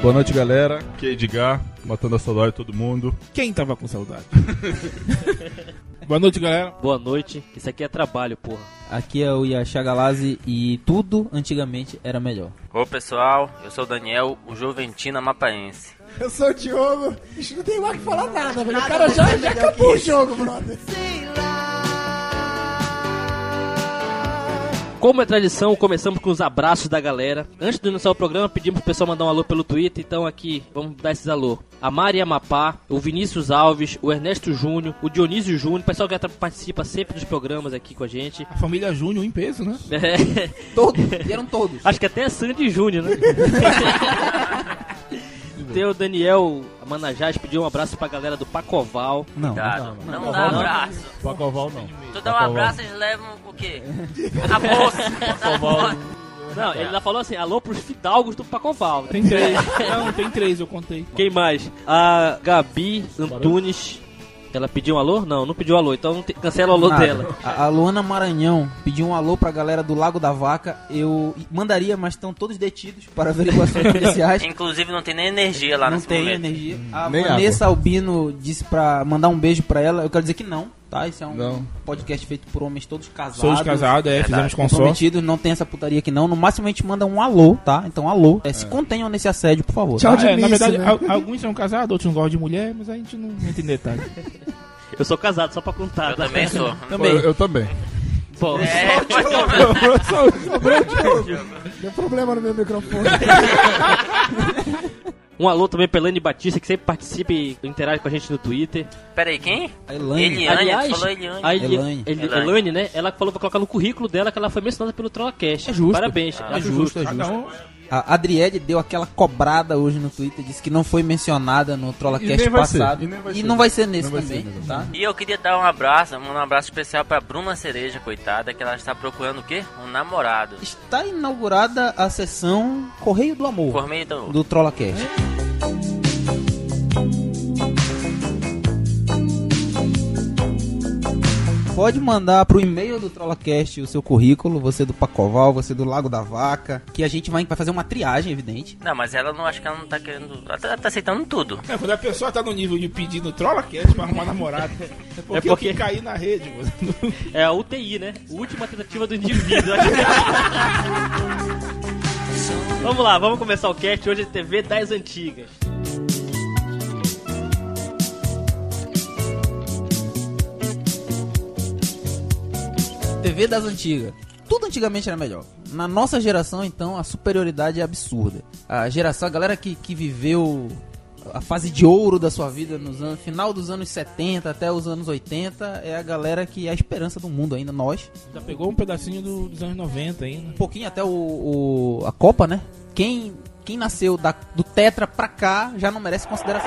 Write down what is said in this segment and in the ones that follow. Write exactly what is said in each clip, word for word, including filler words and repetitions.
Boa noite, galera. Aqui é Edgar, matando a saudade de todo mundo. Quem tava com saudade? Boa noite, galera. Boa noite. Isso aqui é trabalho, porra. Aqui é o Yasha Galazzi e tudo antigamente era melhor. Ô pessoal, eu sou o Daniel, o Juventino Amapaense. Eu sou o Diogo. A gente não tem mais que falar nada, velho. O cara já, já acabou o jogo, brother. Como é tradição, começamos com os abraços da galera. Antes de iniciar o programa, pedimos pro pessoal mandar um alô pelo Twitter. Então aqui, vamos dar esses alô. A Mari Amapá, o Vinícius Alves, o Ernesto Júnior, o Dionísio Júnior. O pessoal que participa sempre dos programas aqui com a gente. A família Júnior em peso, né? É. Todos, vieram todos. Acho que até a Sandy Júnior, né? Tem o Daniel Manajás, pediu um abraço pra galera do Pacoval. Não, Cuidado, não, não, não dá abraço. Pacoval não. Tu dá um abraço, eles levam o quê? A bolsa. Pacoval. Não, ele já falou assim, alô pros fidalgos do Pacoval. Tem três. Não, tem três, eu contei. Quem mais? A Gabi Antunes. Ela pediu um alô? Não, não pediu alô, então não te... cancela o alô nada. dela. A, a Luana Maranhão pediu um alô pra galera do Lago da Vaca. Eu mandaria, mas estão todos detidos para averiguações policiais. Inclusive não tem nem energia lá Não nesse tem momento. energia. A Nem Vanessa Albino disse pra mandar um beijo pra ela. Eu quero dizer que não, tá? Isso é um Não. podcast feito por homens todos casados. Todos casados, é, fizemos consórcio. Comprometidos, não tem essa putaria aqui não. No máximo a gente manda um alô, tá? Então alô. É, se contenham nesse assédio, por favor. Tchau tá? de É, na missa, verdade, né? al- alguns são casados, outros não gostam de mulher, mas a gente não entra em detalhe. Eu sou casado, só pra contar. Eu também sou. Também. Eu, eu também. Bom, É, mas Deu problema no meu microfone. um alô também pra Elane Batista, que sempre participa e interage com a gente no Twitter. Peraí, quem? A Elaine. Eliane, Aliás, tu falou Eliane. a Eli- Elaine. Eli- Elaine. Elaine, né? Ela falou pra colocar no currículo dela que ela foi mencionada pelo TrollaCast. É justo. Parabéns. É acho justo, é Cada justo. um... A Adriele deu aquela cobrada hoje no Twitter, disse que não foi mencionada no E TrollaCast nem vai ser, passado. e nem vai E ser. não vai ser nesse Não vai também, ser, não. tá? E eu queria dar um abraço, um abraço especial pra Bruna Cereja, coitada, que ela está procurando o quê? Um namorado. Está inaugurada a sessão Correio do Amor Por meio do... do TrollaCast. Pode mandar pro e-mail do TrollaCast o seu currículo, você do Pacoval, você do Lago da Vaca, que a gente vai, vai fazer uma triagem, evidente. Não, mas ela não, acho que ela não tá querendo... Ela tá, ela tá aceitando tudo. É, quando a pessoa tá no nível de pedir no TrollaCast pra arrumar namorado, é porque, É porque- eu que caí na rede, mano. É a U T I, né? Última tentativa do indivíduo. Vamos lá, vamos começar o cast. Hoje é T V das antigas. T V das antigas. Tudo antigamente era melhor. Na nossa geração, então, a superioridade é absurda. A geração, a galera que, que viveu a fase de ouro da sua vida no anos, final dos anos setenta até os anos oitenta, é a galera que é a esperança do mundo ainda, nós. Já pegou um pedacinho do- dos anos noventa ainda. Um pouquinho até o, o- a Copa, né? Quem, quem nasceu da, do Tetra pra cá já não merece consideração.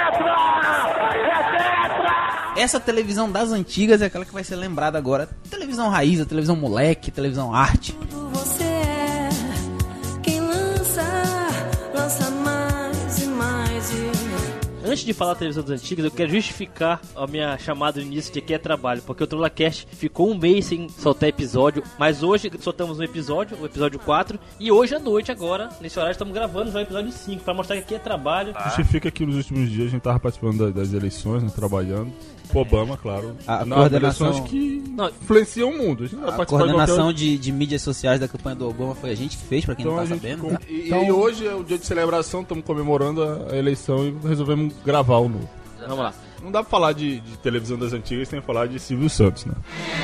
Essa televisão das antigas é aquela que vai ser lembrada agora. Televisão raiz, a televisão moleque, televisão arte. Você é quem lança, lança mais e mais e... Antes de falar da televisão das antigas, eu quero justificar a minha chamada no início de que é trabalho, porque o TrollaCast ficou um mês sem soltar episódio, mas hoje soltamos um episódio, o episódio quatro, e hoje à noite, agora, nesse horário, estamos gravando já o episódio cinco, pra mostrar que aqui é trabalho. Justifica que nos últimos dias a gente tava participando da- das eleições, né, trabalhando. O Obama, claro. A Não, coordenação- eleições que Não. influenciam o mundo. A gente não vai A participar de coordenação qualquer... de, de mídias sociais da campanha do Obama foi a gente que fez, pra quem Então não a tá gente sabendo. com- Tá? e, Então- e hoje é o dia de celebração, estamos comemorando a, a eleição e resolvemos gravar o novo. Vamos lá. Não dá pra falar de, de televisão das antigas sem falar de Silvio Santos, né?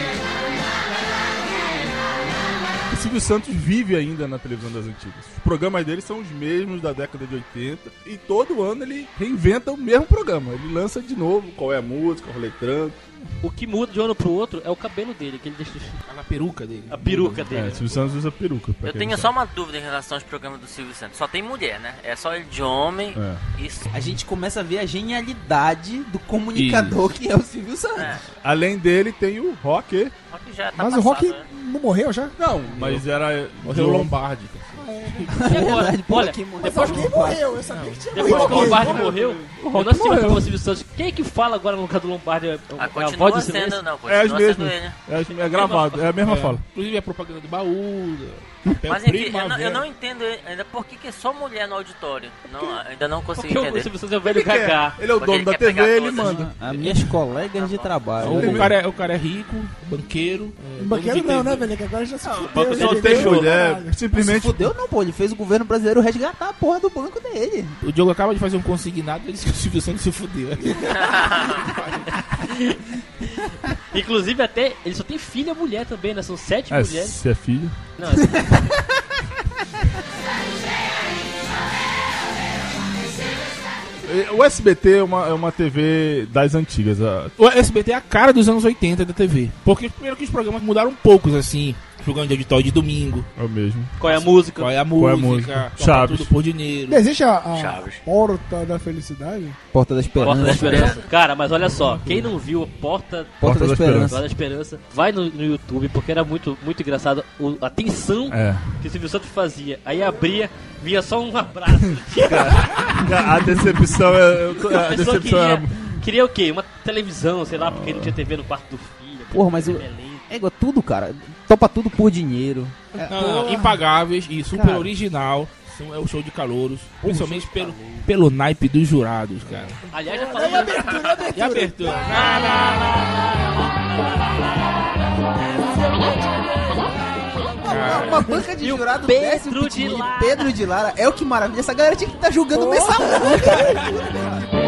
O Silvio Santos vive ainda na televisão das antigas. Os programas dele são os mesmos da década de oitenta e todo ano ele reinventa o mesmo programa. Ele lança de novo qual é a música, o letrando. O que muda de um ano pro outro é o cabelo dele, que ele deixa A peruca dele. a peruca É, dele. Silvio Santos usa peruca. pra Eu quem tenho não só uma dúvida em relação aos programas do Silvio Santos. Só tem mulher, né? É só ele de homem. É. Isso. A gente começa a ver a genialidade do comunicador que é o Silvio Santos. É. Além dele tem o Rock. Só que já tá Mas o passado, Rock né? não morreu já? Não, mas era... Morreu o Lombardi. E agora? Verdade, pô, Olha, quem morreu? Mas depois, alguém morreu, eu sabia que tinha depois que o morrido. Lombardi morreu, eu não assisti mais o programa do Silvio Santos Quem é que fala agora no lugar do Lombardi? É, Ah, é a continua voz do sendo, silêncio? não, É continua as sendo mesmas. ele. É, as- é gravado, é a mesma É. fala. Inclusive a propaganda do baú. da- papel Mas enfim, eu não, Primavera. eu não entendo ainda por que, que é só mulher no auditório. Não, ainda não consegui Porque o entender. Silvio Santos é o velho gagá. Ele é o Porque dono ele da quer T V, pegar ele todas. manda. As minhas colegas de trabalho. O, o cara é, o cara é rico, banqueiro. É, Banqueiro dono de não, T V. né, velho? Que agora já se fudeu. Só né, tem velho? mulher, Caralho. Se simplesmente. fudeu não, pô. Ele fez o governo brasileiro resgatar a porra do banco dele. O Diogo acaba de fazer um consignado e disse que o Silvio Santos se fudeu. Inclusive, até ele só tem filha mulher também, né? São sete É, mulheres. se é filho. Não, é- O S B T é uma, é uma T V das antigas. a- O S B T é a cara dos anos oitenta da T V. Porque primeiro que os programas mudaram poucos, assim. Programa de auditório de domingo. É o mesmo. qual é a música? Qual é a Qual é a música? música? Toca Chaves. Tudo por dinheiro. Não existe a, a Chaves. porta da felicidade? Porta da Esperança. Porta da Esperança. Cara, mas olha só, quem não viu Porta, Porta, Porta da da Esperança. Porta da Esperança, vai no, no YouTube, porque era muito, muito engraçado o- a tensão É. que o Silvio Santos fazia. Aí abria, vinha só um abraço. A decepção é. A A pessoa decepção queria, era. queria o quê? Uma televisão, sei lá, porque não tinha T V no quarto do filho. Porra, mas o- T V lenta. É igual tudo, cara. Topa tudo por dinheiro. Não, não, Impagáveis e super Cara. original. São- É o show de calouros. Principalmente pelo, pelo naipe dos jurados, cara. Aliás, já E a falando... abertura, e a abertura? E a abertura? Uma, uma banca de E o jurado Pedro desce o de pitbull Lara. Pedro de Lara. É o que maravilha. Essa galera tinha que estar julgando o mensalão, cara.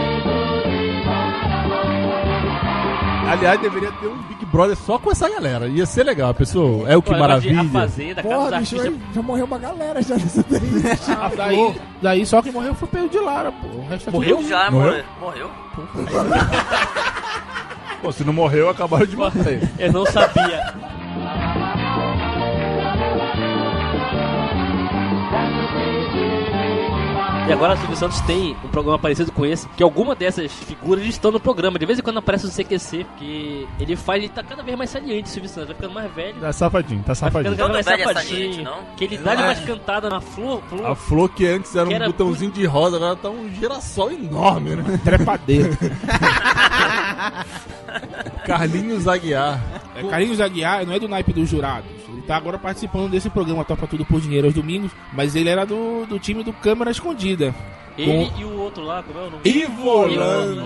Aliás, deveria ter um Big Brother só com essa galera. Ia ser legal, pessoal. É o que Pô, negócio de maravilha. A Fazenda, Casa Porra, dos bicho, Artistas... já morreu uma galera já nessa daí. Ah, daí, daí só quem morreu foi o Pedro de Lara, pô. O resto é Morreu? tudo- Já Morreu? morreu. Morreu? Pô, se não morreu, acabaram de matar ele. Eu não sabia. E agora o Silvio Santos tem um programa parecido com esse, que alguma dessas figuras estão no programa. De vez em quando aparece o C Q C, porque ele faz, ele tá cada vez mais saliente, o Silvio Santos. Vai ficando mais velho. Tá safadinho, tá Vai ficando safadinho. cada vez Todo mais velho é safadinho. saliente, não? Que ele dá mais cantada na flor. flor. A flor que antes era Que um era botãozinho de rosa, agora tá um girassol enorme, né? Trepadeiro. Carlinhos Aguiar. É, Carlinhos Aguiar não é do naipe dos jurados. Ele tá agora participando desse programa Topa Tudo por Dinheiro aos domingos, mas ele era do, do time do Câmara Escondida. Ele e o outro lá, como é o nome? Ivo Holanda.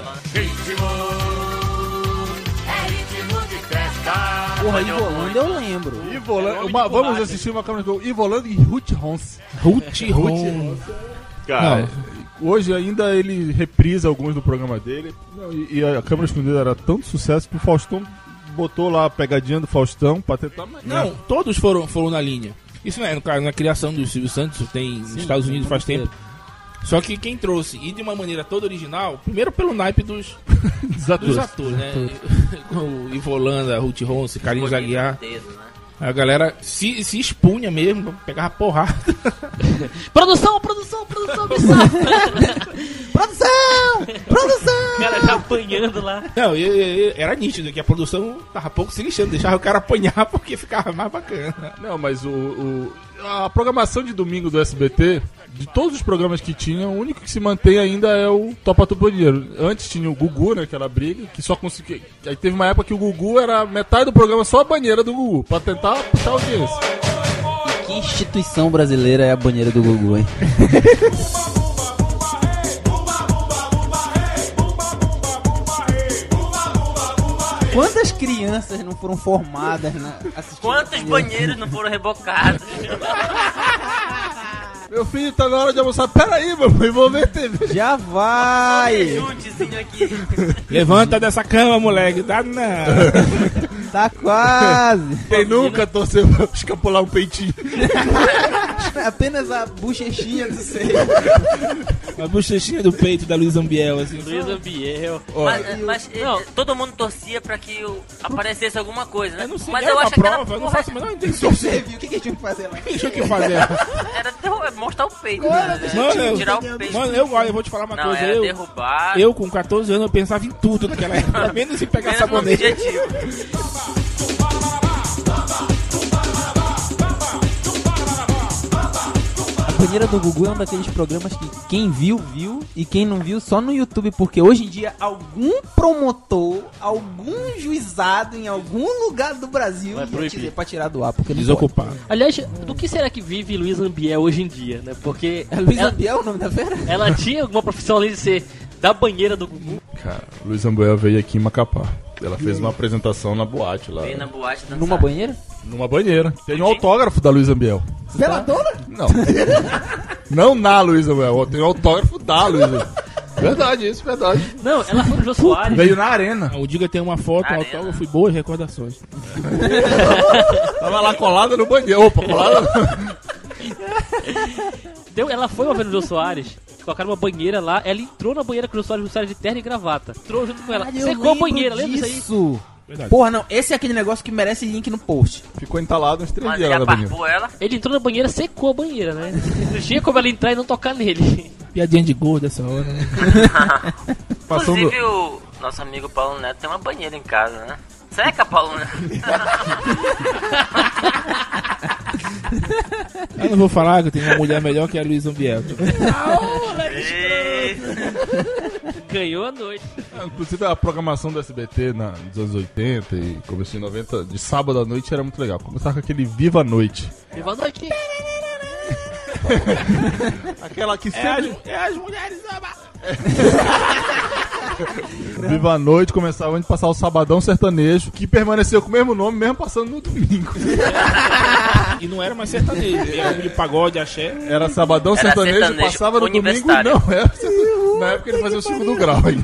Porra, Ivo Holanda eu lembro. Ivo Holanda. nome Uma- de vamos borracha. assistir uma câmera com Ivo Holanda e Ruth Rons. Ruth Ron. Cara, hoje ainda ele reprisa alguns do programa dele. Não, e, e a câmera escondida era tanto sucesso que o Faustão botou lá a pegadinha do Faustão pra tentar. Não, todos foram, foram na linha. Isso não é, no caso, na criação do Silvio Santos, tem nos Estados Unidos faz tempo. Só que quem trouxe, e de uma maneira toda original, primeiro pelo naipe dos, Dos dos atores. atores, né? O Ivo Holanda, Ruth Ronce, Carlinhos Aguiar. Certeza, né? A galera se, se expunha mesmo, pegava porrada. Produção, produção, produção, me salva. Produção! Produção! O cara já apanhando lá. Não, e- e- era nítido que a produção tava pouco se lixando, deixava o cara apanhar porque ficava mais bacana. Não, mas o, o- a programação de domingo do S B T, de todos os programas que tinha, o único que se mantém ainda é o Topa Tudo por Dinheiro. Antes tinha o Gugu, né, aquela briga, que só conseguia... Aí teve uma época que o Gugu era metade do programa só a banheira do Gugu, pra tentar puxar a audiência. Que instituição brasileira é a banheira do Gugu, hein? Quantas crianças não foram formadas na assistindo Quantos a banheira? banheiros não foram rebocados? Meu filho, tá na hora de almoçar. Pera aí, mamãe, vou ver T V. Já vai! Juntezinho aqui. Levanta dessa cama, moleque. Dá não. Tá quase! Quem nunca torceu pra escapular um peitinho? Apenas a bochechinha do seio. A bochechinha do peito da Luiz Ambiel, assim. Luiz Ambiel. Mas, mas, eh, Não. todo mundo torcia pra que o- aparecesse alguma coisa, né? Eu não sei, mas era eu uma acho que prova, era, eu não porra, faço a menor intenção. Você viu? O que que a gente tinha que fazer lá? Deixa eu que fazer. era derru- mostrar o peito. Né? Mano, eu, Tirar o peito. mano, eu, olha, eu vou te falar uma Não, coisa. era Eu, derrubar. eu, com quatorze anos, eu pensava em tudo naquela época. Menos em pegar menos no sabonete. objetivo. Banheira do Gugu é um daqueles programas que quem viu, viu, e quem não viu, só no YouTube, porque hoje em dia algum promotor, algum juizado em algum lugar do Brasil Vai ia proibir. dizer pra tirar do ar, porque não Desocupado. Aliás, do que será que vive Luiz Ambiel hoje em dia, né? Porque pode. É Luiz ela, Ambiel o nome da fera? ela tinha alguma profissão além de ser da banheira do Gugu. Cara, Luiz Ambuel veio aqui em Macapá. Ela fez uma apresentação na boate lá. Veio na boate dançar. Numa banheira? Numa banheira. Tem um autógrafo da Luiz Ambiel. Peladona? Não. Não na Luiz Ambuel. Tem um autógrafo da Luiz Ambuel. Verdade, isso, verdade. Não, ela foi no Jô Soares. Veio na arena. O Diga tem uma foto, Arena. autógrafo e boas recordações. Tava lá colada no banheiro. Opa, colada no... Deu, ela foi uma vez no Jô Soares. Colocaram uma banheira lá. Ela entrou na banheira com o Jô Soares, Jô Soares de terno e gravata. Entrou junto com ela. Caralho, eu Secou a lembro banheira, lembra disso aí? disso? Verdade. Porra, não, esse é aquele negócio que merece link no post. Ficou entalado uns três Mas dias ele lá na banheira. aparpou ela. Ele entrou na banheira, secou a banheira, né? Não tinha como ela entrar e não tocar nele. Piadinha de gordo essa hora, né? Passando... Inclusive, o nosso amigo Paulo Neto tem uma banheira em casa, né? Seca, Paulo Neto. Eu não vou falar que eu tenho uma mulher melhor que a Luiz Ambiel. Ei. Ganhou a noite. Ah, inclusive a programação do S B T na, nos anos oitenta e começo de noventa, de sábado à noite, era muito legal. Começava com aquele Viva a Noite. Viva a noite. Aquela que É as, sempre... é as mulheres ama. Viva a Noite começava antes de passar o Sabadão Sertanejo, que permaneceu com o mesmo nome, mesmo passando no domingo. E não era mais sertanejo, era um de pagode, axé. Era Sabadão Era Sertanejo, sertanejo passava no domingo, universitário. não, era sertanejo. Na época ele fazia o segundo grau aí.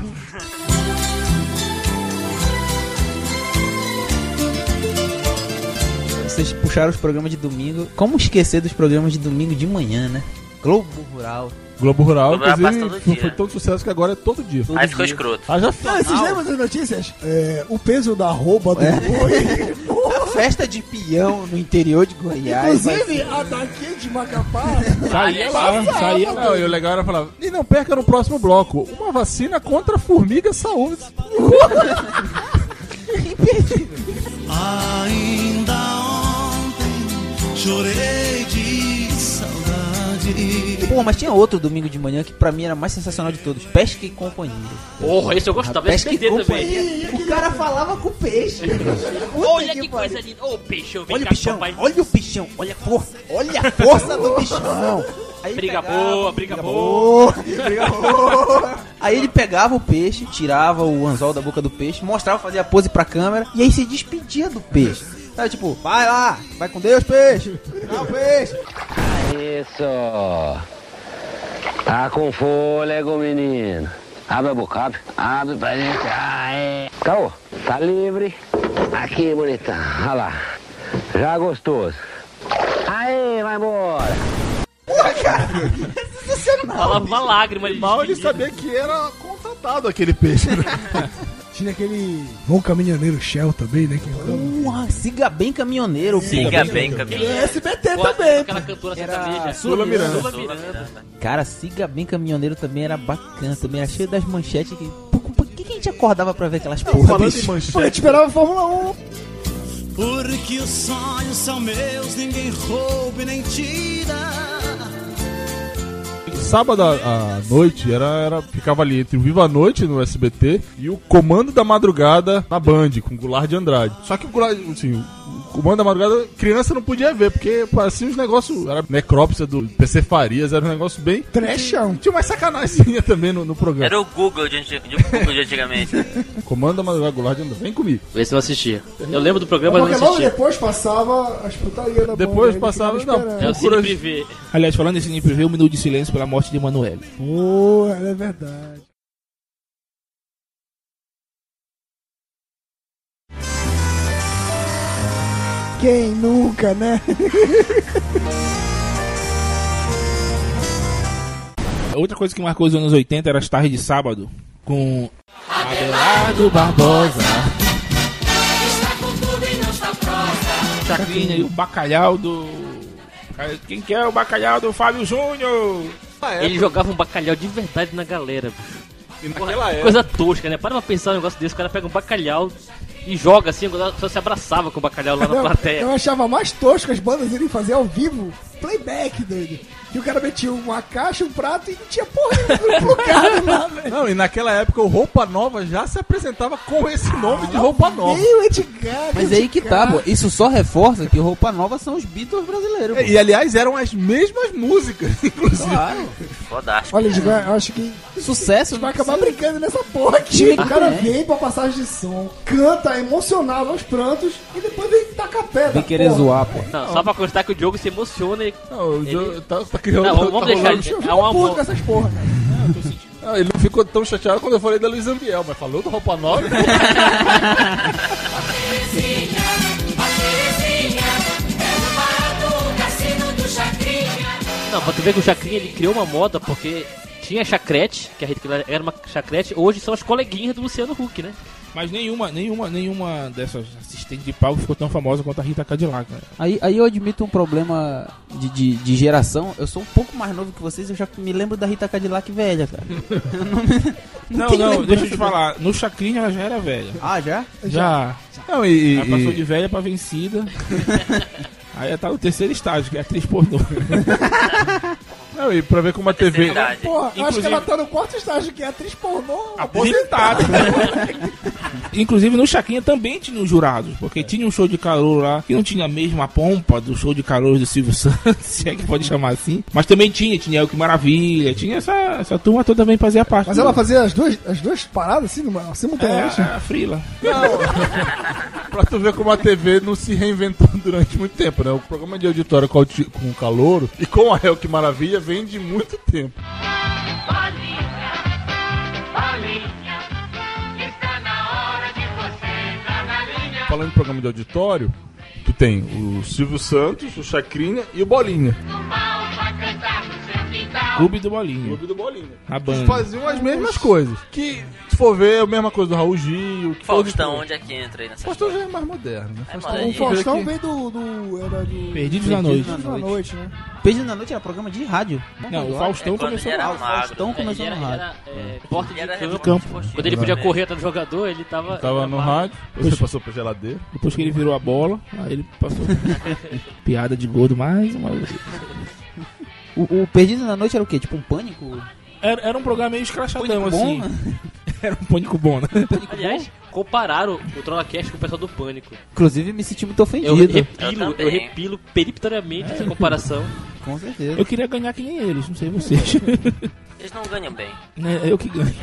Vocês puxaram os programas de domingo. Como esquecer dos programas de domingo de manhã, né? Globo Rural. Globo Rural, Globo Rural passa inclusive, todo foi, dia. foi tão sucesso que agora é todo dia. Aí ficou escroto. Ah, já Não, vocês lembram das notícias? É, o peso da arroba do boi. Festa de peão no interior de Goiás. Inclusive, a daqui de Macapá. Saía lá, saía lá. Não, e o legal era falar, e não perca no próximo bloco, uma vacina contra a formiga saúde. Ainda ontem chorei de saudade. Pô, mas tinha outro domingo de manhã que pra mim era mais sensacional de todos. Pesca e Companhia. Porra, esse eu gostava. Esse Pesca e perder também. Companhia. O cara falava com o peixe. Olha que coisa linda. Ô, peixe, eu vim Olha o cá, bichão, papai. olha o bichão, olha a força, olha a força do bichão. Aí Briga pegava- boa, briga boa. briga boa. Aí ele pegava o peixe, tirava o anzol da boca do peixe, mostrava, fazia a pose pra câmera e aí se despedia do peixe. Sabe, tipo, vai lá, vai com Deus, peixe. Não, peixe. Isso. Tá com fôlego, menino. Abre a boca, abre. Abre pra gente. Aê. Caô, tá livre. Aqui, bonitão. Olha lá. Já gostoso. Aí, vai embora. Falava uma lágrima ali. Mal ele sabia que era contratado aquele peixe. Né? Tinha aquele bom caminhoneiro Shell também, né? Que... Porra, siga bem caminhoneiro. Siga pô. bem, caminho. S B T Com a- também. Aquela cantora sertaneja. Sula Miranda. Sula Miranda. Cara, siga bem caminhoneiro também era bacana. Também era cheio das manchetes. Que... Por, por que, que a gente acordava pra ver aquelas porra, Falando bicho? em Pô, a gente manchete, esperava a Fórmula um. Porque os sonhos são meus, ninguém rouba e nem tira. sábado à à noite era, era, ficava ali entre o Viva a Noite no S B T e o Comando da Madrugada na Band, com o Goulart de Andrade. Só que o Goulart, assim, o Comando da Madrugada, criança não podia ver, porque parecia uns negócios, era necrópsia do P C Farias, era um negócio bem... Trechão. Tinha mais sacanagem também no, no programa. Era o Google de, anti- de, Google de antigamente. Né? Comando da Madrugada, Goulart de Andrade. Vem comigo. Vê se eu assistia. Eu lembro do programa, mas Porque não logo assistia. depois passava as putarias da Depois Band, passava- ele ficava não, É o esperando. Cine Procura- Privé. Aliás, falando em Cine Privé, um minuto de silêncio pela morte de Emanuele. Porra, é verdade. Quem nunca, né? Outra coisa que marcou os anos oitenta era as tardes de sábado com Abelardo Barbosa, Chacrinha e o bacalhau do... Quem que é o bacalhau do Fábio Júnior? Ele jogava um bacalhau de verdade na galera. E naquela época... Coisa tosca, né? Para pra pensar um negócio desse, o cara pega um bacalhau e joga assim, só se abraçava com o bacalhau lá na Não, plateia. eu achava mais tosco as bandas irem fazer ao vivo playback, doido. Que o cara metia uma caixa, um prato e não tinha porra nenhuma pro cara lá, velho. Não, e naquela época o Roupa Nova já se apresentava com esse nome de Roupa Nova. Meio Edgar, Mas aí que tá, pô. Isso só reforça que Roupa Nova são os Beatles brasileiros, pô. E, aliás, eram as mesmas músicas, inclusive. Claro. Fodástico. Olha, Edgar, eu acho que Sucesso. a gente vai acabar brincando nessa porra aqui. Time O cara né? vem pra passagem de som, canta emocionado aos prantos e depois vem tacar a pedra. Vem querer porra. zoar, pô. Não, só pra constar que o Diogo se emociona e... Não, o Ele- Joe tá, tá criando... Não, vamos, tá vamos deixar... rolando- Eu É fico um puto amor. com essas porra, cara. Não, ele não ficou tão chateado quando eu falei da Luiz Ambiel, mas falou do Roupa Nova. Não, pra tu ver que o Chacrinha, ele criou uma moda porque tinha chacrete, que a Rita Clara era uma chacrete, hoje são as coleguinhas do Luciano Huck, né? Mas nenhuma, nenhuma, nenhuma dessas assistentes de palco ficou tão famosa quanto a Rita Cadillac, né? Aí, aí eu admito um problema de, de, de geração. Eu sou um pouco mais novo que vocês, eu já me lembro da Rita Cadillac velha, cara. Eu não, me- Não, tenho não, lembrança deixa eu te dela. falar. No Chacrinha ela já era velha. Ah, já? Já. Não, e, Ela passou e- de velha pra vencida. Aí ela tá no terceiro estágio, que é atriz pornô. não, e pra ver como a T V... Verdade. Porra, eu acho que Inclusive- ela tá no quarto estágio, que é atriz pornô. Aposentada. Inclusive no Chacrinha também tinha os jurados, porque tinha um show de calor lá que não tinha a mesma pompa do show de calor do Silvio Santos, se é que pode chamar assim. Mas também tinha, tinha El Que Maravilha, tinha essa, essa turma toda também fazia parte. Mas do- ela fazia as duas, as duas paradas assim, numa, simultaneamente. É, a Frila. Pra tu ver como a T V não se reinventou durante muito tempo, né? O programa de auditório com, o Ti- com o Calouro e com a El Que Maravilha vem de muito tempo. Falando em programa de auditório, tu tem o Silvio Santos, o Chacrinha e o Bolinha. Clube do Bolinho. Clube do Bolinha. A Eles banda. faziam as mesmas coisas. Que, se for ver, é a mesma coisa do Raul Gil. Que Faustão, todo- onde é que entra aí nessa Faustão história? já é mais moderno, né? É Faustão- moderno. O Faustão aqui. veio do, do. Era do. Perdidos na Noite. Perdidos na noite, né? Perdido na Noite era programa de rádio. Não, o Faustão É quando começou ele era lá. o magro. Faustão É, começou ele no era, rádio. era é, porta de Ele era campo. campo. Quando ele podia correr atrás do jogador, ele tava... Tava ele no tava- rádio, você passou pra geladeira. Depois que ele virou a bola, aí ele passou. Piada de gordo mais uma vez. O, o Perdido na Noite era o quê? Tipo um pânico? Era, era um programa meio escrachadão, Pânico assim. bom? Era um pânico bom, né? Aliás, compararam o TrolaCast com o pessoal do Pânico. Inclusive me senti muito Eu ofendido. repilo, Eu eu, também. repilo periptoriamente essa comparação. Com certeza. Eu queria ganhar que nem eles, não sei vocês. Eles não ganham bem. É eu que ganho.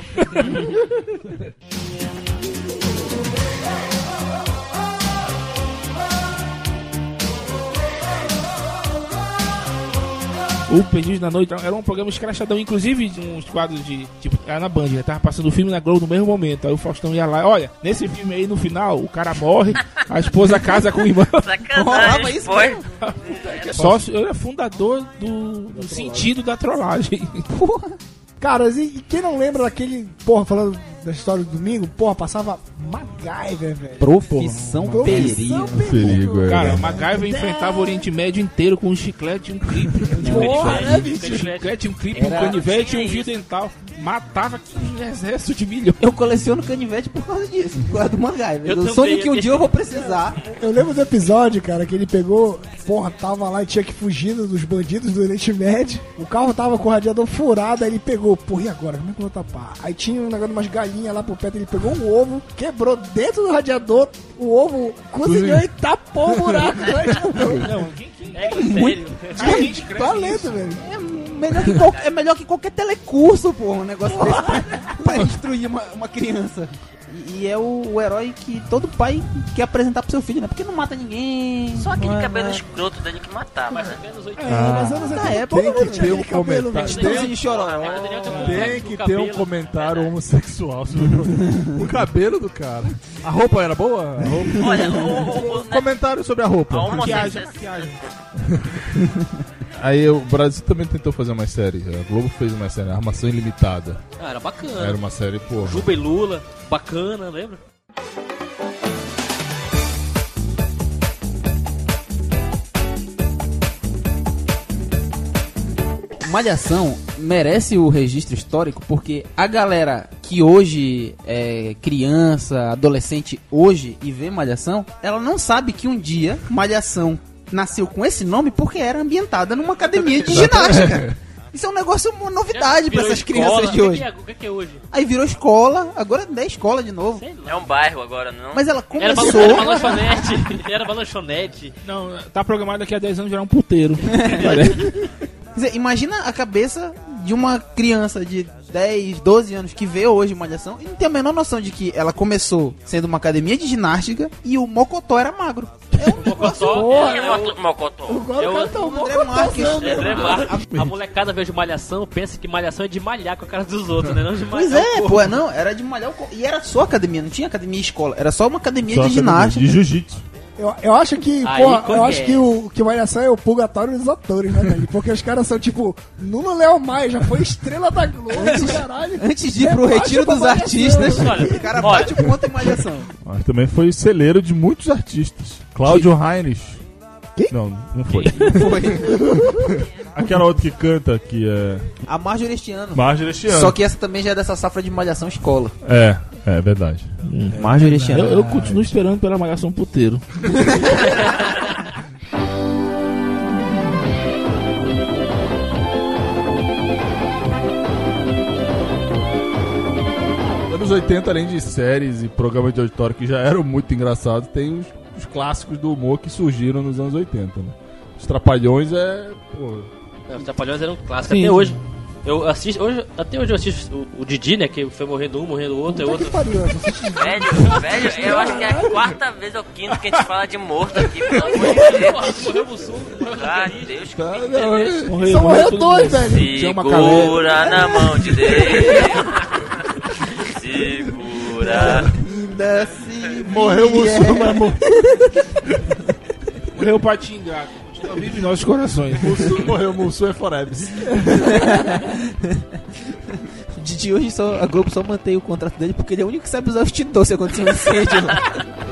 O Perdidos na Noite era um programa escrachadão, inclusive uns quadros de. Tipo, era na Band, né? Tava passando o filme na Globo no mesmo momento. Aí o Faustão ia lá, olha, nesse filme aí no final, o cara morre, a esposa casa com o irmão. Rolava Sacanagem, isso foi. mesmo? Sócio, eu era fundador do, do sentido da trollagem. Cara, e, e quem não lembra daquele. Porra, falando da história do domingo, porra, passava MacGyver, velho. Profissão Profissão perigo. Perigo, é. Cara, o MacGyver enfrentava o Oriente Médio inteiro com um chiclete e um clipe. Porra, né, bicho? Um chiclete, um clipe, um Era- canivete e um fio dental. Matava um exército de milhões. Eu coleciono canivete por causa disso, por causa do MacGyver. Eu Eu, também, sonho que um eu dia eu vou precisar. Eu lembro do episódio, cara, que ele pegou, porra, tava lá e tinha que fugir dos bandidos do Oriente Médio. O carro tava com o radiador furado, aí ele pegou, porra, e agora? Como é que eu vou tapar? Aí tinha um negócio de umas galinhas lá por perto, ele pegou um ovo, quebrou dentro do radiador, o ovo cozinhou e tapou o buraco do radiador. Não, quem, quem, É sério. quem escreve Valendo, isso? velho. É melhor que, qual- é melhor que qualquer telecurso, pô, um negócio desse pra, pra instruir uma, uma criança. E, e é o, o herói que todo pai quer apresentar pro seu filho, né? Porque não mata ninguém. Só aquele não é cabelo nada. escroto dele que matava, né? Menos oito. É, mas anos na oitenta época, tem que ter um cabelo, comentário. velho. Estãozinho chororó. Ainda Daniel tem um Tem cabelo que no ter um cabelo. comentário homossexual sobre o, o cabelo do cara. A roupa era boa? A roupa- Olha, o, o, o, né, Comentário sobre a roupa. a Maquiagem, homossexualidade. maquiagem. Aí o Brasil também tentou fazer uma série. A Globo fez uma série, Armação Ilimitada. Ah, era bacana. Era uma série, porra. Juba e Lula, bacana, lembra? Malhação merece o registro histórico porque a galera que hoje é criança, adolescente hoje e vê Malhação, ela não sabe que um dia Malhação nasceu com esse nome porque era ambientada numa academia de ginástica. Isso é um negócio, uma novidade pra essas crianças de hoje. O que, que é hoje? Aí virou escola, agora é escola de novo. É um bairro agora, não? Mas ela Era, ba- começou... era uma lanchonete. Era uma lanchonete. Não, tá programado daqui a dez anos virar um puteiro. Quer dizer, imagina a cabeça de uma criança de dez, doze anos que vê hoje Malhação e não tem a menor noção de que ela começou sendo uma academia de ginástica e o Mocotó era magro. É um negócio... Mocotó E é o o... Mocotó? Agora É o o- cara tá um André mocotó, Marques. né? É, André Marques. A molecada vê de malhação, pensa que malhação é de malhar com a cara dos outros, né? Não de malhar Pois o é, corpo. pô, não, era de malhar o corpo. E era só academia, não tinha academia e escola, era só uma academia Só de ginástica. de jiu-jitsu. Eu, eu acho que, Aí, porra, qual eu que acho é? que o que Malhação é o purgatório dos atores, né, velho? Porque os caras são tipo, Nuno Léo Maia já foi estrela da Globo, caralho. Antes de ir pro Rebaixa retiro pra dos Malhação. artistas, Olha, o cara olha. bate o ponto em Malhação. Mas também foi celeiro de muitos artistas. Cláudio Heinrich. Quem? Não, não foi. Foi. Aquela outra que canta, que é A Marjorie este ano. Marjorie este ano. Só que essa também já é dessa safra de Malhação escola. É, é verdade. Marjorie este eu, eu continuo esperando pela malhação puteiro. Anos oitenta, além de séries e programas de auditório que já eram muito engraçados, tem os, os clássicos do humor que surgiram nos anos oitenta, né? Os Trapalhões é... Pô, É, Os Trapalhões eram clássicos. Sim, Até sim. hoje. Eu assisto, hoje, até hoje eu assisto o, o Didi, né? Que foi morrendo um, morrendo o outro, é Puta outro. que pariu, eu assisti- Velho, velho, eu acho que é a quarta vez ou quinta que a gente fala de morto aqui, pelo amor de Deus. Morreu o Sul, morreu o Ah, Didi. Deus, que cara, bicho não, é esse? é- Morreu, Só morreu todo dois, mundo. velho. Chama Segura na mão de Deus. Segura. Ainda se Morreu o vier. Mussum, mas morreu. Morreu o Patinho Gato. Continua vivo em nossos corações. Mussum morreu, Mussum é forever. De, de hoje só, a Globo só mantém o contrato dele porque ele é o único que sabe usar o extintor se acontecer um incêndio lá.